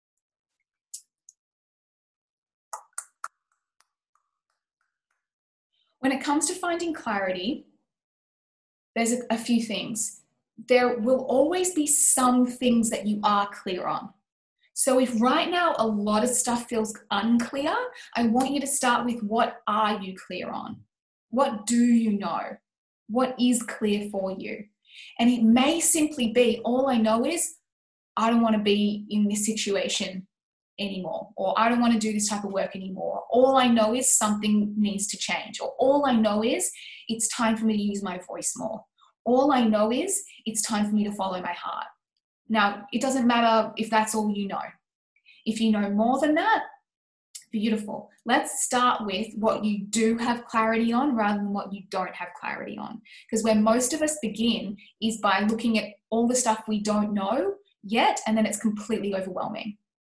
when it comes to finding clarity, there's a few things. There will always be some things that you are clear on. So if right now a lot of stuff feels unclear, I want you to start with, what are you clear on? What do you know? What is clear for you? And it may simply be, all I know is I don't want to be in this situation anymore, or I don't want to do this type of work anymore. All I know is something needs to change, or all I know is it's time for me to use my voice more. All I know is it's time for me to follow my heart. Now, it doesn't matter if that's all you know. If you know more than that, beautiful. Let's start with what you do have clarity on rather than what you don't have clarity on. Because where most of us begin is by looking at all the stuff we don't know yet, and then it's completely overwhelming.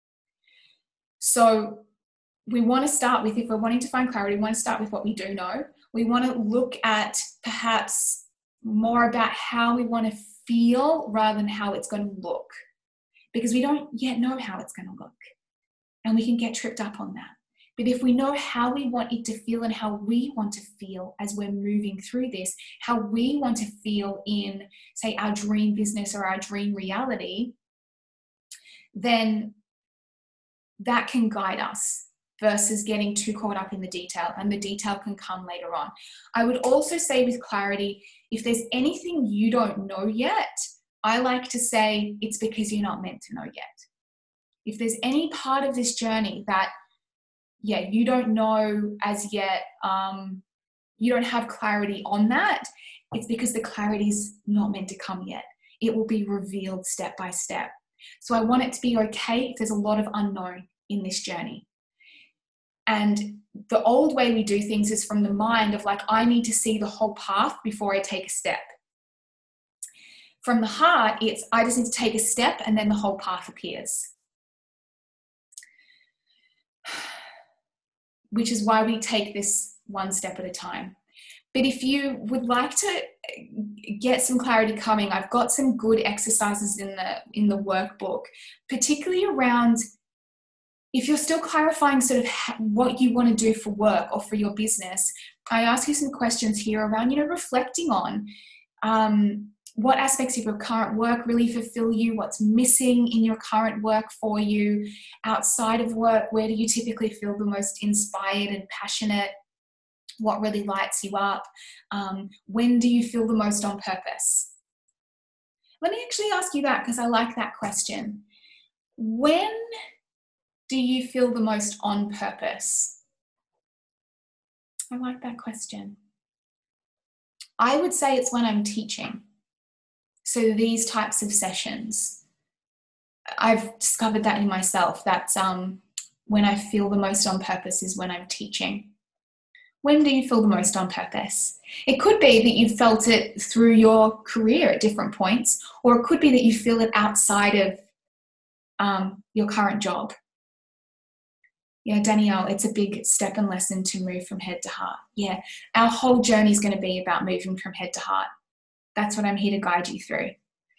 So we want to start with, if we're wanting to find clarity, we want to start with what we do know. We want to look at perhaps more about how we want to feel rather than how it's going to look, because we don't yet know how it's going to look, and we can get tripped up on that. But if we know how we want it to feel and how we want to feel as we're moving through this, how we want to feel in, say, our dream business or our dream reality, then that can guide us versus getting too caught up in the detail, and the detail can come later on. I would also say with clarity, if there's anything you don't know yet, I like to say it's because you're not meant to know yet. If there's any part of this journey that, you don't know as yet, you don't have clarity on that, it's because the clarity is not meant to come yet. It will be revealed step by step. So I want it to be okay if there's a lot of unknown in this journey. And the old way we do things is from the mind of like, I need to see the whole path before I take a step. From the heart, it's I just need to take a step and then the whole path appears. Which is why we take this one step at a time. But if you would like to get some clarity coming, I've got some good exercises in the workbook, particularly around if you're still clarifying sort of what you want to do for work or for your business. I ask you some questions here around, reflecting on what aspects of your current work really fulfill you, what's missing in your current work for you. Outside of work, where do you typically feel the most inspired and passionate? What really lights you up? When do you feel the most on purpose? Let me actually ask you that, because I like that question. When do you feel the most on purpose? I like that question. I would say it's when I'm teaching. So these types of sessions, I've discovered that in myself. That's when I feel the most on purpose is when I'm teaching. When do you feel the most on purpose? It could be that you've felt it through your career at different points, or it could be that you feel it outside of your current job. Yeah, Danielle, it's a big step and lesson to move from head to heart. Yeah, our whole journey is going to be about moving from head to heart. That's what I'm here to guide you through.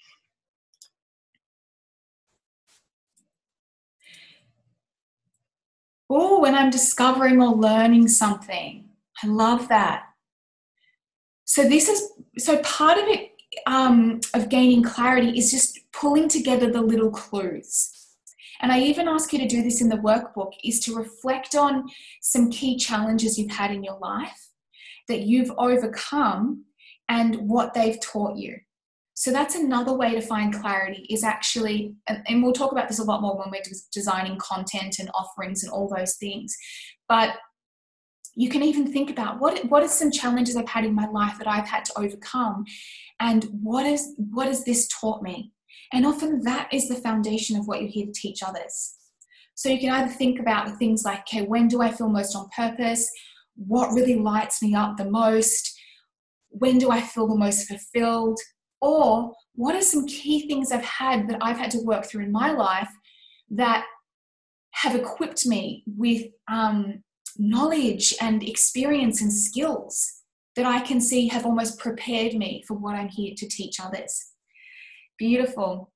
Oh, when I'm discovering or learning something. I love that. So part of it, of gaining clarity is just pulling together the little clues. And I even ask you to do this in the workbook, is to reflect on some key challenges you've had in your life that you've overcome and what they've taught you. So that's another way to find clarity, is actually, and we'll talk about this a lot more when we're designing content and offerings and all those things, but you can even think about what are some challenges I've had in my life that I've had to overcome, and what has this taught me? And often that is the foundation of what you're here to teach others. So you can either think about things like, okay, when do I feel most on purpose? What really lights me up the most? When do I feel the most fulfilled? Or what are some key things I've had to work through in my life that have equipped me with knowledge and experience and skills that I can see have almost prepared me for what I'm here to teach others. Beautiful.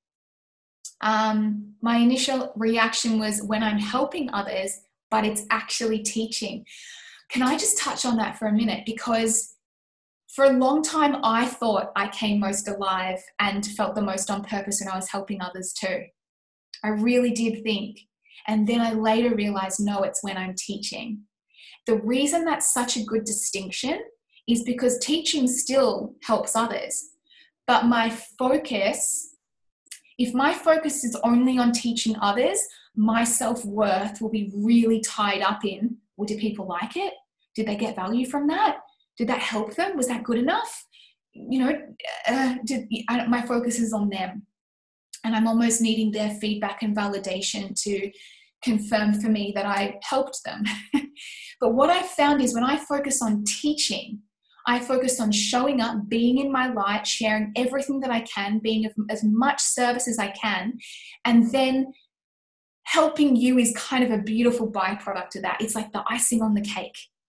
My initial reaction was when I'm helping others, but it's actually teaching. Can I just touch on that for a minute? Because for a long time, I thought I came most alive and felt the most on purpose when I was helping others too. I really did think. And then I later realized, no, it's when I'm teaching. The reason that's such a good distinction is because teaching still helps others. But if my focus is only on teaching others, my self-worth will be really tied up in, well, did people like it? Did they get value from that? Did that help them? Was that good enough? my focus is on them. And I'm almost needing their feedback and validation to confirm for me that I helped them. But what I found is when I focus on teaching, I focus on showing up, being in my light, sharing everything that I can, being of as much service as I can, and then helping you is kind of a beautiful byproduct of that. It's like the icing on the cake.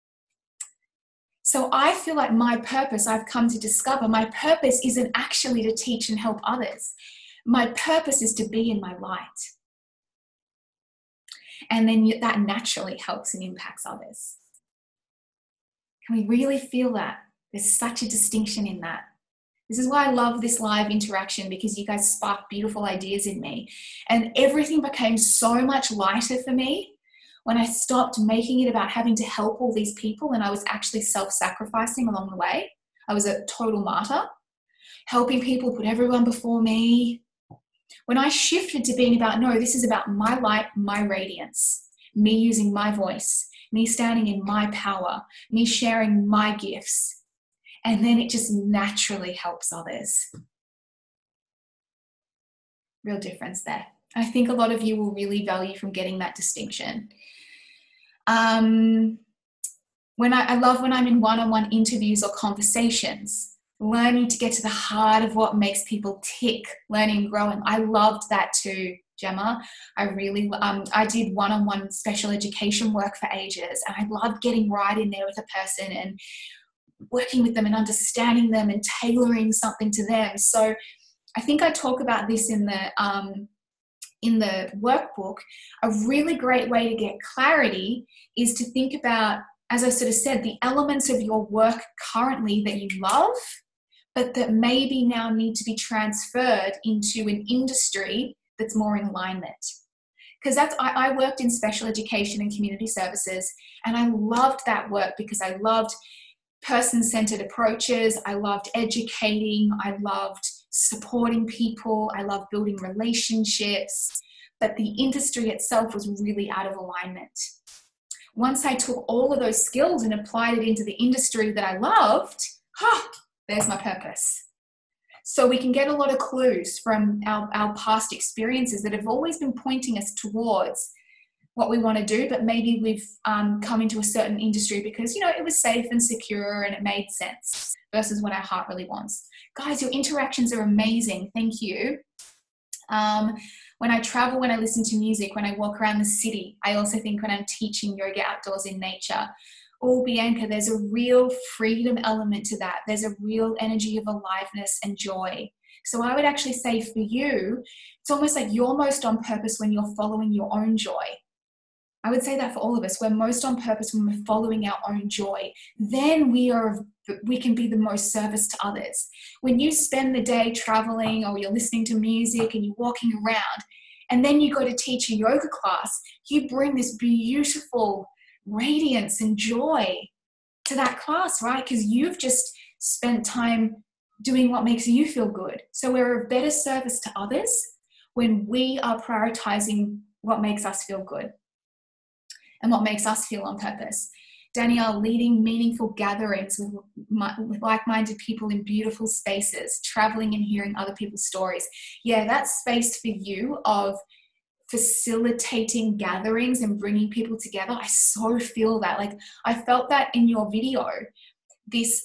So I feel like my purpose, I've come to discover, my purpose isn't actually to teach and help others. My purpose is to be in my light. And then that naturally helps and impacts others. Can we really feel that? There's such a distinction in that. This is why I love this live interaction, because you guys spark beautiful ideas in me. And everything became so much lighter for me when I stopped making it about having to help all these people and I was actually self-sacrificing along the way. I was a total martyr, helping people, put everyone before me. When I shifted to being about, no, this is about my light, my radiance, me using my voice, me standing in my power, me sharing my gifts. And then it just naturally helps others. Real difference there. I think a lot of you will really value from getting that distinction. When I love when I'm in one-on-one interviews or conversations, learning to get to the heart of what makes people tick, learning and growing. I loved that too, Gemma. I did one-on-one special education work for ages, and I loved getting right in there with a person and working with them and understanding them and tailoring something to them. So I think I talk about this in the workbook. A really great way to get clarity is to think about, as I sort of said, the elements of your work currently that you love, but that maybe now need to be transferred into an industry that's more in alignment. Because I worked in special education and community services, and I loved that work because I loved person-centered approaches. I loved educating. I loved supporting people. I loved building relationships. But the industry itself was really out of alignment. Once I took all of those skills and applied it into the industry that I loved, there's my purpose. So we can get a lot of clues from our past experiences that have always been pointing us towards what we want to do, but maybe we've come into a certain industry because, it was safe and secure and it made sense versus what our heart really wants. Guys, your interactions are amazing. Thank you. When I travel, when I listen to music, when I walk around the city, I also think when I'm teaching yoga outdoors in nature, Bianca, there's a real freedom element to that. There's a real energy of aliveness and joy. So I would actually say for you, it's almost like you're most on purpose when you're following your own joy. I would say that for all of us. We're most on purpose when we're following our own joy. Then we can be the most service to others. When you spend the day traveling or you're listening to music and you're walking around, and then you go to teach a yoga class, you bring this beautiful radiance and joy to that class, right? Because you've just spent time doing what makes you feel good. So we're of better service to others when we are prioritizing what makes us feel good and what makes us feel on purpose. Danielle, leading meaningful gatherings with like-minded people in beautiful spaces, traveling and hearing other people's stories. Yeah, that space for you of facilitating gatherings and bringing people together, I so feel that. Like, I felt that in your video. This,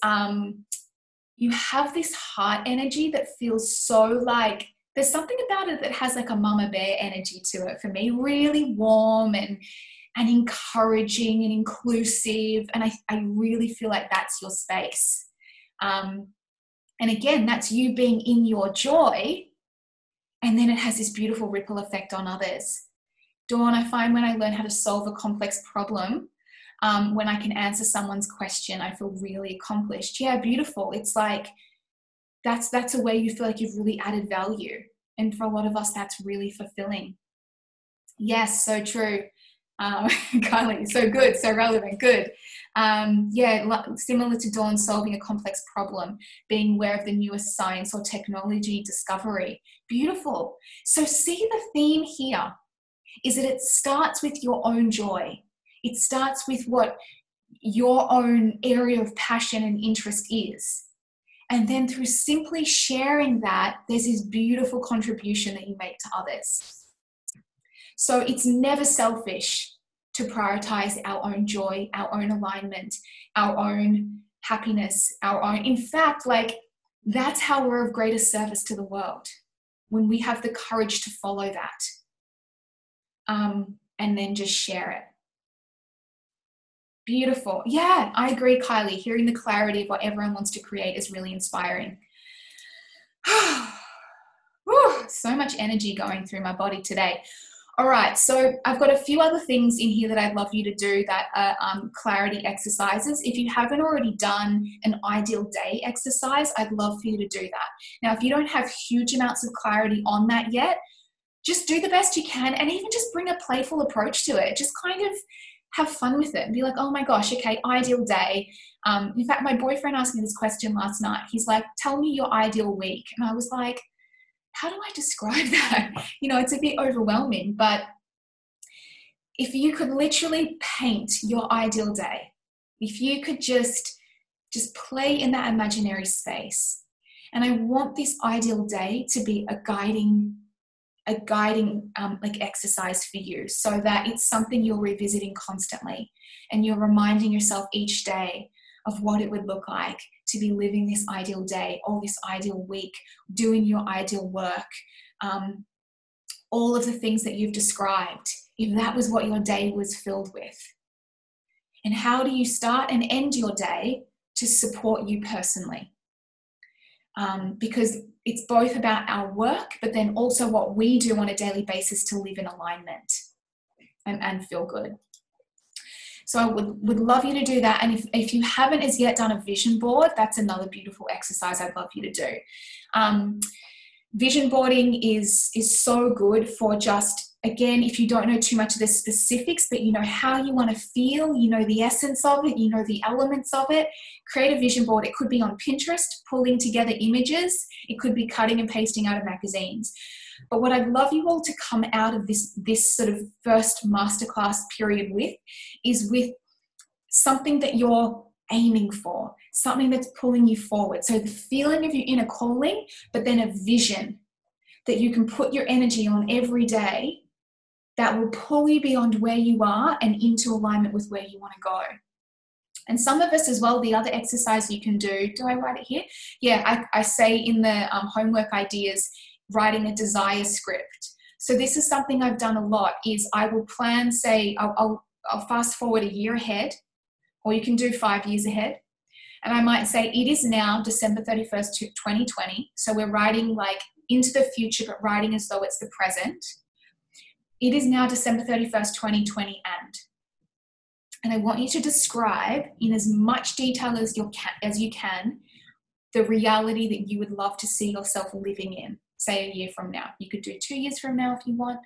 you have this heart energy that feels so like, there's something about it that has like a mama bear energy to it for me, really warm and encouraging and inclusive. And I really feel like that's your space. And again, that's you being in your joy. And then it has this beautiful ripple effect on others. Dawn, I find when I learn how to solve a complex problem, when I can answer someone's question, I feel really accomplished. Yeah, beautiful. It's like, that's a way you feel like you've really added value. And for a lot of us, that's really fulfilling. Yes, so true. Kylie, so good, so relevant, good. Similar to Dawn, solving a complex problem, being aware of the newest science or technology discovery. Beautiful. So see, the theme here is that it starts with your own joy. It starts with what your own area of passion and interest is. And then through simply sharing that, there's this beautiful contribution that you make to others. So it's never selfish to prioritize our own joy, our own alignment, our own happiness, in fact, like, that's how we're of greatest service to the world, when we have the courage to follow that, and then just share it. Beautiful. Yeah, I agree, Kylie. Hearing the clarity of what everyone wants to create is really inspiring. Whew, so much energy going through my body today. All right, so I've got a few other things in here that I'd love you to do that are clarity exercises. If you haven't already done an ideal day exercise, I'd love for you to do that. Now, if you don't have huge amounts of clarity on that yet, just do the best you can, and even just bring a playful approach to it. Just kind of have fun with it and be like, oh my gosh, okay, ideal day. In fact, my boyfriend asked me this question last night. He's like, tell me your ideal week. And I was like, how do I describe that? It's a bit overwhelming, but if you could literally paint your ideal day, if you could just play in that imaginary space. And I want this ideal day to be a guiding like exercise for you, so that it's something you're revisiting constantly, and you're reminding yourself each day of what it would look like to be living this ideal day or this ideal week, doing your ideal work, all of the things that you've described, if that was what your day was filled with. And how do you start and end your day to support you personally? Because it's both about our work, but then also what we do on a daily basis to live in alignment and feel good. So I would love you to do that. And if you haven't as yet done a vision board, that's another beautiful exercise I'd love you to do. Vision boarding is so good for just, again, if you don't know too much of the specifics, but you know how you want to feel, you know the essence of it, you know the elements of it, create a vision board. It could be on Pinterest, pulling together images. It could be cutting and pasting out of magazines. But what I'd love you all to come out of this sort of first masterclass period with is with something that you're aiming for, something that's pulling you forward. So the feeling of your inner calling, but then a vision that you can put your energy on every day that will pull you beyond where you are and into alignment with where you want to go. And some of us as well, the other exercise you can do I write it here? Yeah, I say in the homework ideas, writing a desire script. So this is something I've done a lot, is I will plan, say, I'll fast forward a year ahead, or you can do 5 years ahead. And I might say, it is now December 31st, 2020. So we're writing like into the future, but writing as though it's the present. It is now December 31st, 2020, and I want you to describe in as much detail as you can the reality that you would love to see yourself living in, say a year from now. You could do 2 years from now if you want.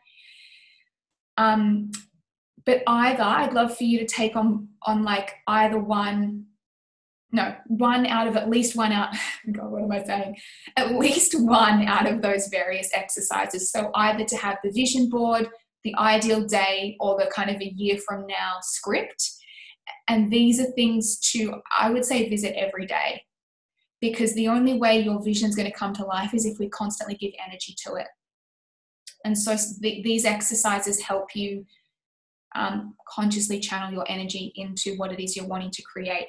But I'd love for you to take on like either one out of at least one out. God, what am I saying? At least one out of those various exercises. So either to have the vision board, the ideal day, or the kind of a year from now script. And these are things to, I would say, visit every day, because the only way your vision is going to come to life is if we constantly give energy to it. And so these exercises help you consciously channel your energy into what it is you're wanting to create.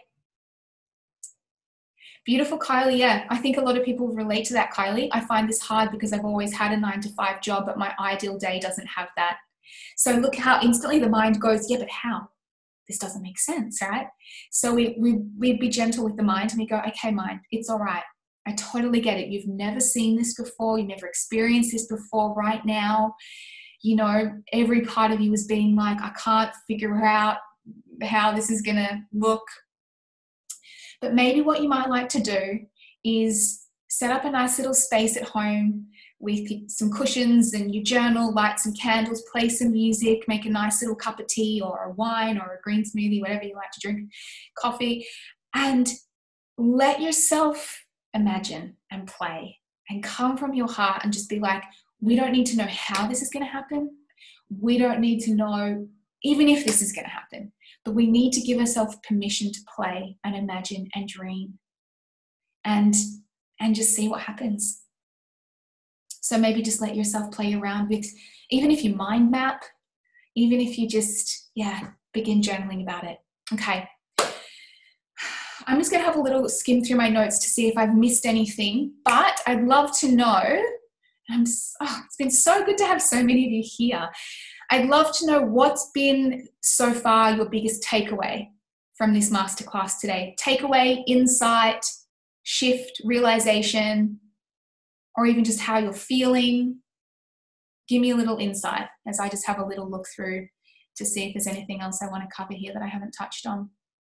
Beautiful, Kylie. Yeah, I think a lot of people relate to that, Kylie. I find this hard because I've always had a 9-to-5 job, but my ideal day doesn't have that. So look how instantly the mind goes, yeah, but how? This doesn't make sense, right? So we'd be gentle with the mind, and we go, okay, mind, it's all right. I totally get it. You've never seen this before. You've never experienced this before. Right now, you know, every part of you is being like, I can't figure out how this is going to look. But maybe what you might like to do is set up a nice little space at home with some cushions and your journal, light some candles, play some music, make a nice little cup of tea or a wine or a green smoothie, whatever you like to drink, coffee, and let yourself imagine and play and come from your heart and just be like, we don't need to know how this is going to happen. We don't need to know even if this is going to happen, but we need to give ourselves permission to play and imagine and dream. And and just see what happens. So maybe just let yourself play around with, even if you mind map, even if you just, begin journaling about it. Okay. I'm just going to have a little skim through my notes to see if I've missed anything, but I'd love to know, it's been so good to have so many of you here. I'd love to know what's been so far your biggest takeaway from this masterclass today. Takeaway, insight, shift, realization, or even just how you're feeling. Give me a little insight as I just have a little look through to see if there's anything else I want to cover here that I haven't touched on.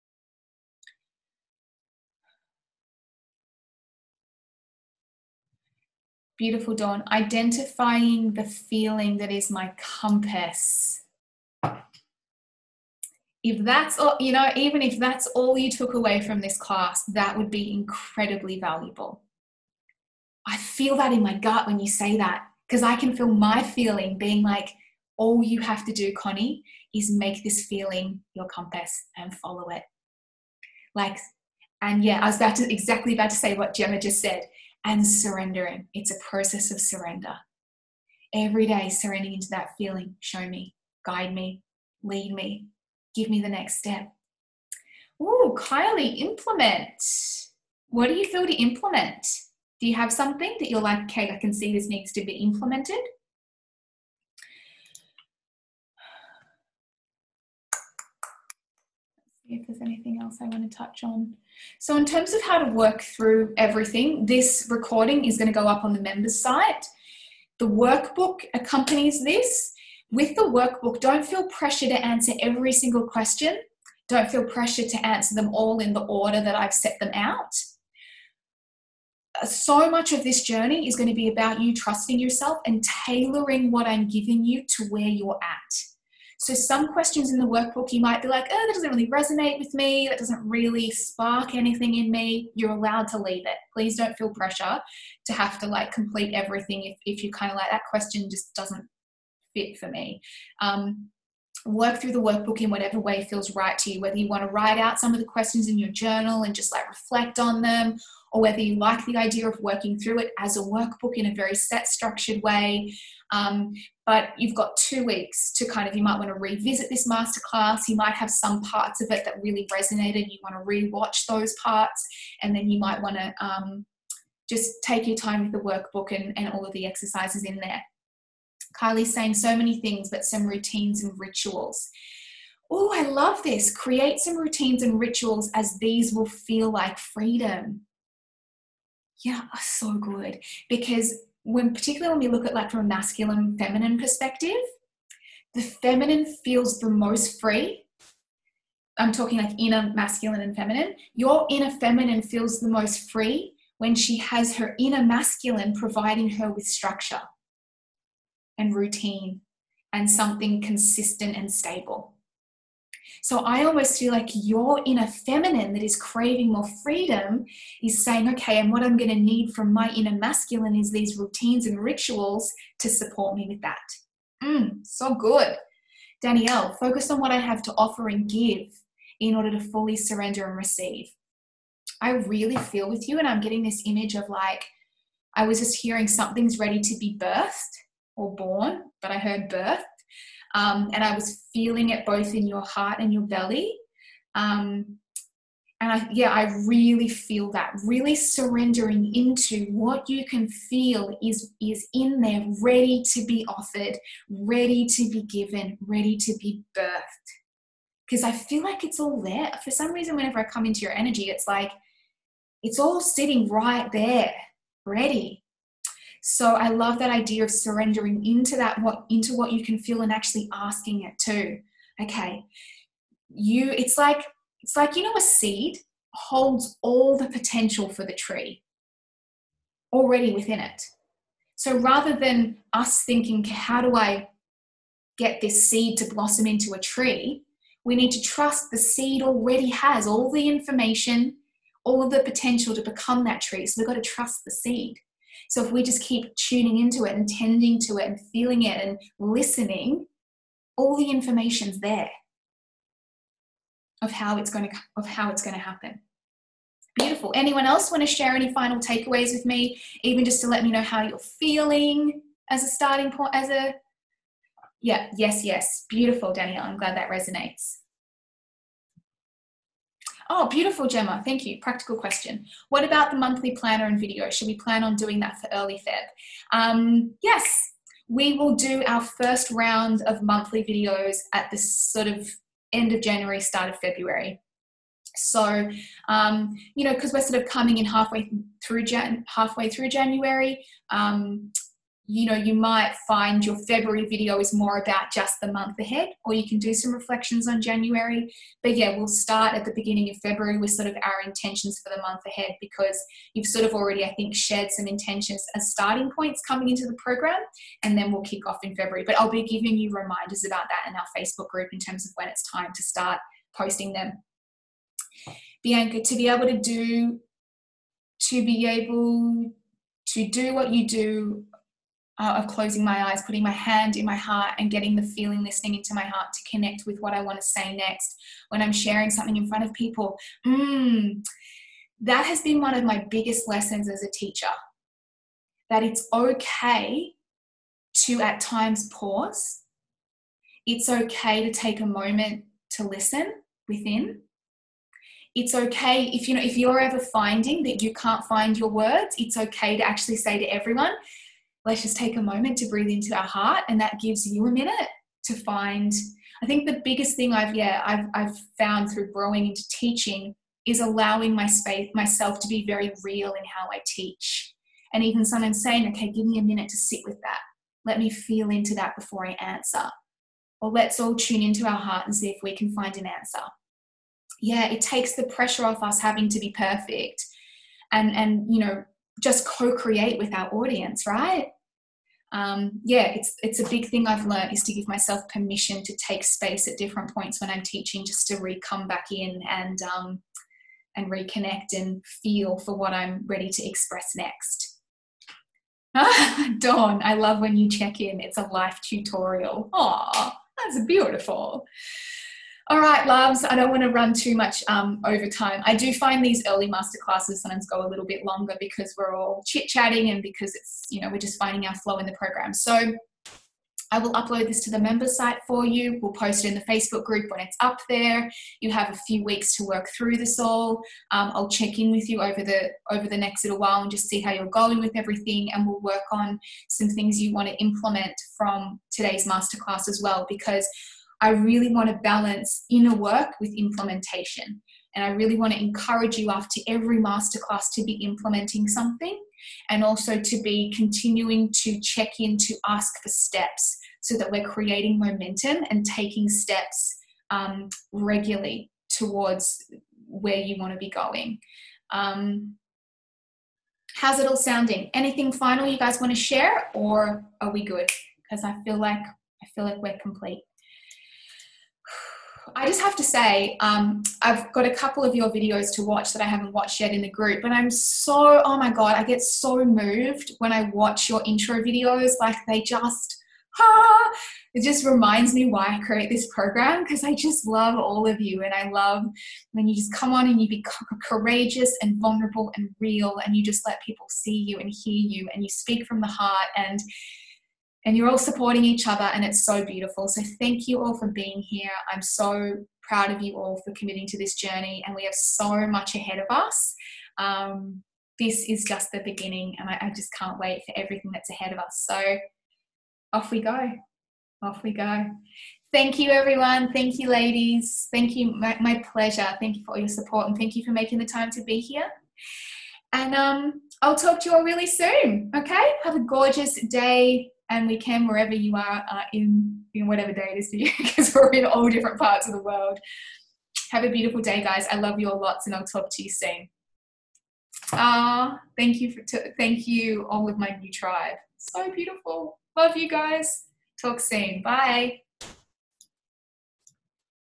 Beautiful, Dawn. Identifying the feeling that is my compass. If that's all, even if that's all you took away from this class, that would be incredibly valuable. I feel that in my gut when you say that, because I can feel my feeling being like, all you have to do, Connie, is make this feeling your compass and follow it. I was exactly about to say what Gemma just said, and surrendering. It's a process of surrender. Every day, surrendering into that feeling. Show me, guide me, lead me, give me the next step. Ooh, Kylie, implement. What do you feel to implement? Do you have something that you're like, okay, I can see this needs to be implemented? Let's see if there's anything else I want to touch on. So in terms of how to work through everything, this recording is going to go up on the members site. The workbook accompanies this. With the workbook, don't feel pressure to answer every single question. Don't feel pressure to answer them all in the order that I've set them out. So much of this journey is going to be about you trusting yourself and tailoring what I'm giving you to where you're at. So some questions in the workbook, you might be like, that doesn't really resonate with me. That doesn't really spark anything in me. You're allowed to leave it. Please don't feel pressure to have to complete everything if you kind of like that question just doesn't fit for me. Work through the workbook in whatever way feels right to you, whether you want to write out some of the questions in your journal and just reflect on them, or whether you like the idea of working through it as a workbook in a very set, structured way. But you've got 2 weeks to you might want to revisit this masterclass. You might have some parts of it that really resonated. You want to rewatch those parts, and then you might want to just take your time with the workbook and all of the exercises in there. Kylie's saying so many things, but some routines and rituals. Oh, I love this. Create some routines and rituals, as these will feel like freedom. Yeah, so good. Because particularly when we look at from a masculine, feminine perspective, the feminine feels the most free. I'm talking inner masculine and feminine. Your inner feminine feels the most free when she has her inner masculine providing her with structure and routine and something consistent and stable. So I almost feel like your inner feminine that is craving more freedom is saying, okay, and what I'm going to need from my inner masculine is these routines and rituals to support me with that. So good. Danielle, focus on what I have to offer and give in order to fully surrender and receive. I really feel with you, and I'm getting this image of I was just hearing something's ready to be birthed or born, but I heard birthed. And I was feeling it both in your heart and your belly. And I really feel that, really surrendering into what you can feel is in there, ready to be offered, ready to be given, ready to be birthed. Because I feel like it's all there. For some reason, whenever I come into your energy, it's it's all sitting right there, ready. So I love that idea of surrendering into what you can feel and actually asking it too. Okay, it's like a seed holds all the potential for the tree already within it. So rather than us thinking, how do I get this seed to blossom into a tree, we need to trust the seed already has all the information, all of the potential to become that tree. So we've got to trust the seed. So if we just keep tuning into it and tending to it and feeling it and listening, all the information's there of how it's going to happen. Beautiful. Anyone else want to share any final takeaways with me, even just to let me know how you're feeling as a starting point, yeah, yes. Beautiful, Danielle. I'm glad that resonates. Oh, beautiful, Gemma. Thank you. Practical question. What about the monthly planner and video? Should we plan on doing that for early Feb? Yes, we will do our first round of monthly videos at the sort of end of January, start of February. So, because we're sort of coming in halfway through January, you might find your February video is more about just the month ahead, or you can do some reflections on January. But yeah, we'll start at the beginning of February with sort of our intentions for the month ahead, because you've sort of already, I think, shared some intentions as starting points coming into the program, and then we'll kick off in February. But I'll be giving you reminders about that in our Facebook group in terms of when it's time to start posting them. Bianca, to be able to do what you do, of closing my eyes, putting my hand in my heart and getting the feeling, listening into my heart to connect with what I want to say next when I'm sharing something in front of people. That has been one of my biggest lessons as a teacher, that it's okay to at times pause. It's okay to take a moment to listen within. It's okay if you're ever finding that you can't find your words, it's okay to actually say to everyone, let's just take a moment to breathe into our heart, and that gives you a minute to find. I think the biggest thing I've found through growing into teaching is allowing myself to be very real in how I teach. And even sometimes saying, okay, give me a minute to sit with that. Let me feel into that before I answer. Or let's all tune into our heart and see if we can find an answer. Yeah, it takes the pressure off us having to be perfect and just co-create with our audience, right? It's a big thing I've learned, is to give myself permission to take space at different points when I'm teaching, just to come back in and reconnect and feel for what I'm ready to express next. Dawn, I love when you check in. It's a life tutorial. Oh, that's beautiful. All right, loves, I don't want to run too much over time. I do find these early masterclasses sometimes go a little bit longer because we're all chit-chatting and because it's, we're just finding our flow in the program. So I will upload this to the member site for you. We'll post it in the Facebook group when it's up there. You have a few weeks to work through this all. I'll check in with you over the next little while and just see how you're going with everything, and we'll work on some things you want to implement from today's masterclass as well, because I really want to balance inner work with implementation. And I really want to encourage you after every masterclass to be implementing something, and also to be continuing to check in to ask for steps, so that we're creating momentum and taking steps regularly towards where you want to be going. How's it all sounding? Anything final you guys want to share, or are we good? Because I feel like we're complete. I just have to say, I've got a couple of your videos to watch that I haven't watched yet in the group, but oh my God, I get so moved when I watch your intro videos. Like, they just, it just reminds me why I create this program, because I just love all of you. And I love when you just come on and you be courageous and vulnerable and real, and you just let people see you and hear you, and you speak from the heart, and you're all supporting each other, and it's so beautiful. So thank you all for being here. I'm so proud of you all for committing to this journey, and we have so much ahead of us. This is just the beginning, and I just can't wait for everything that's ahead of us. So off we go. Off we go. Thank you, everyone. Thank you, ladies. Thank you. My pleasure. Thank you for all your support, and thank you for making the time to be here. And I'll talk to you all really soon. Okay? Have a gorgeous day and weekend wherever you are in whatever day it is for you, because we're in all different parts of the world. Have a beautiful day, guys. I love you all lots, and I'll talk to you soon. Thank you, all of my new tribe. So beautiful. Love you guys. Talk soon. Bye.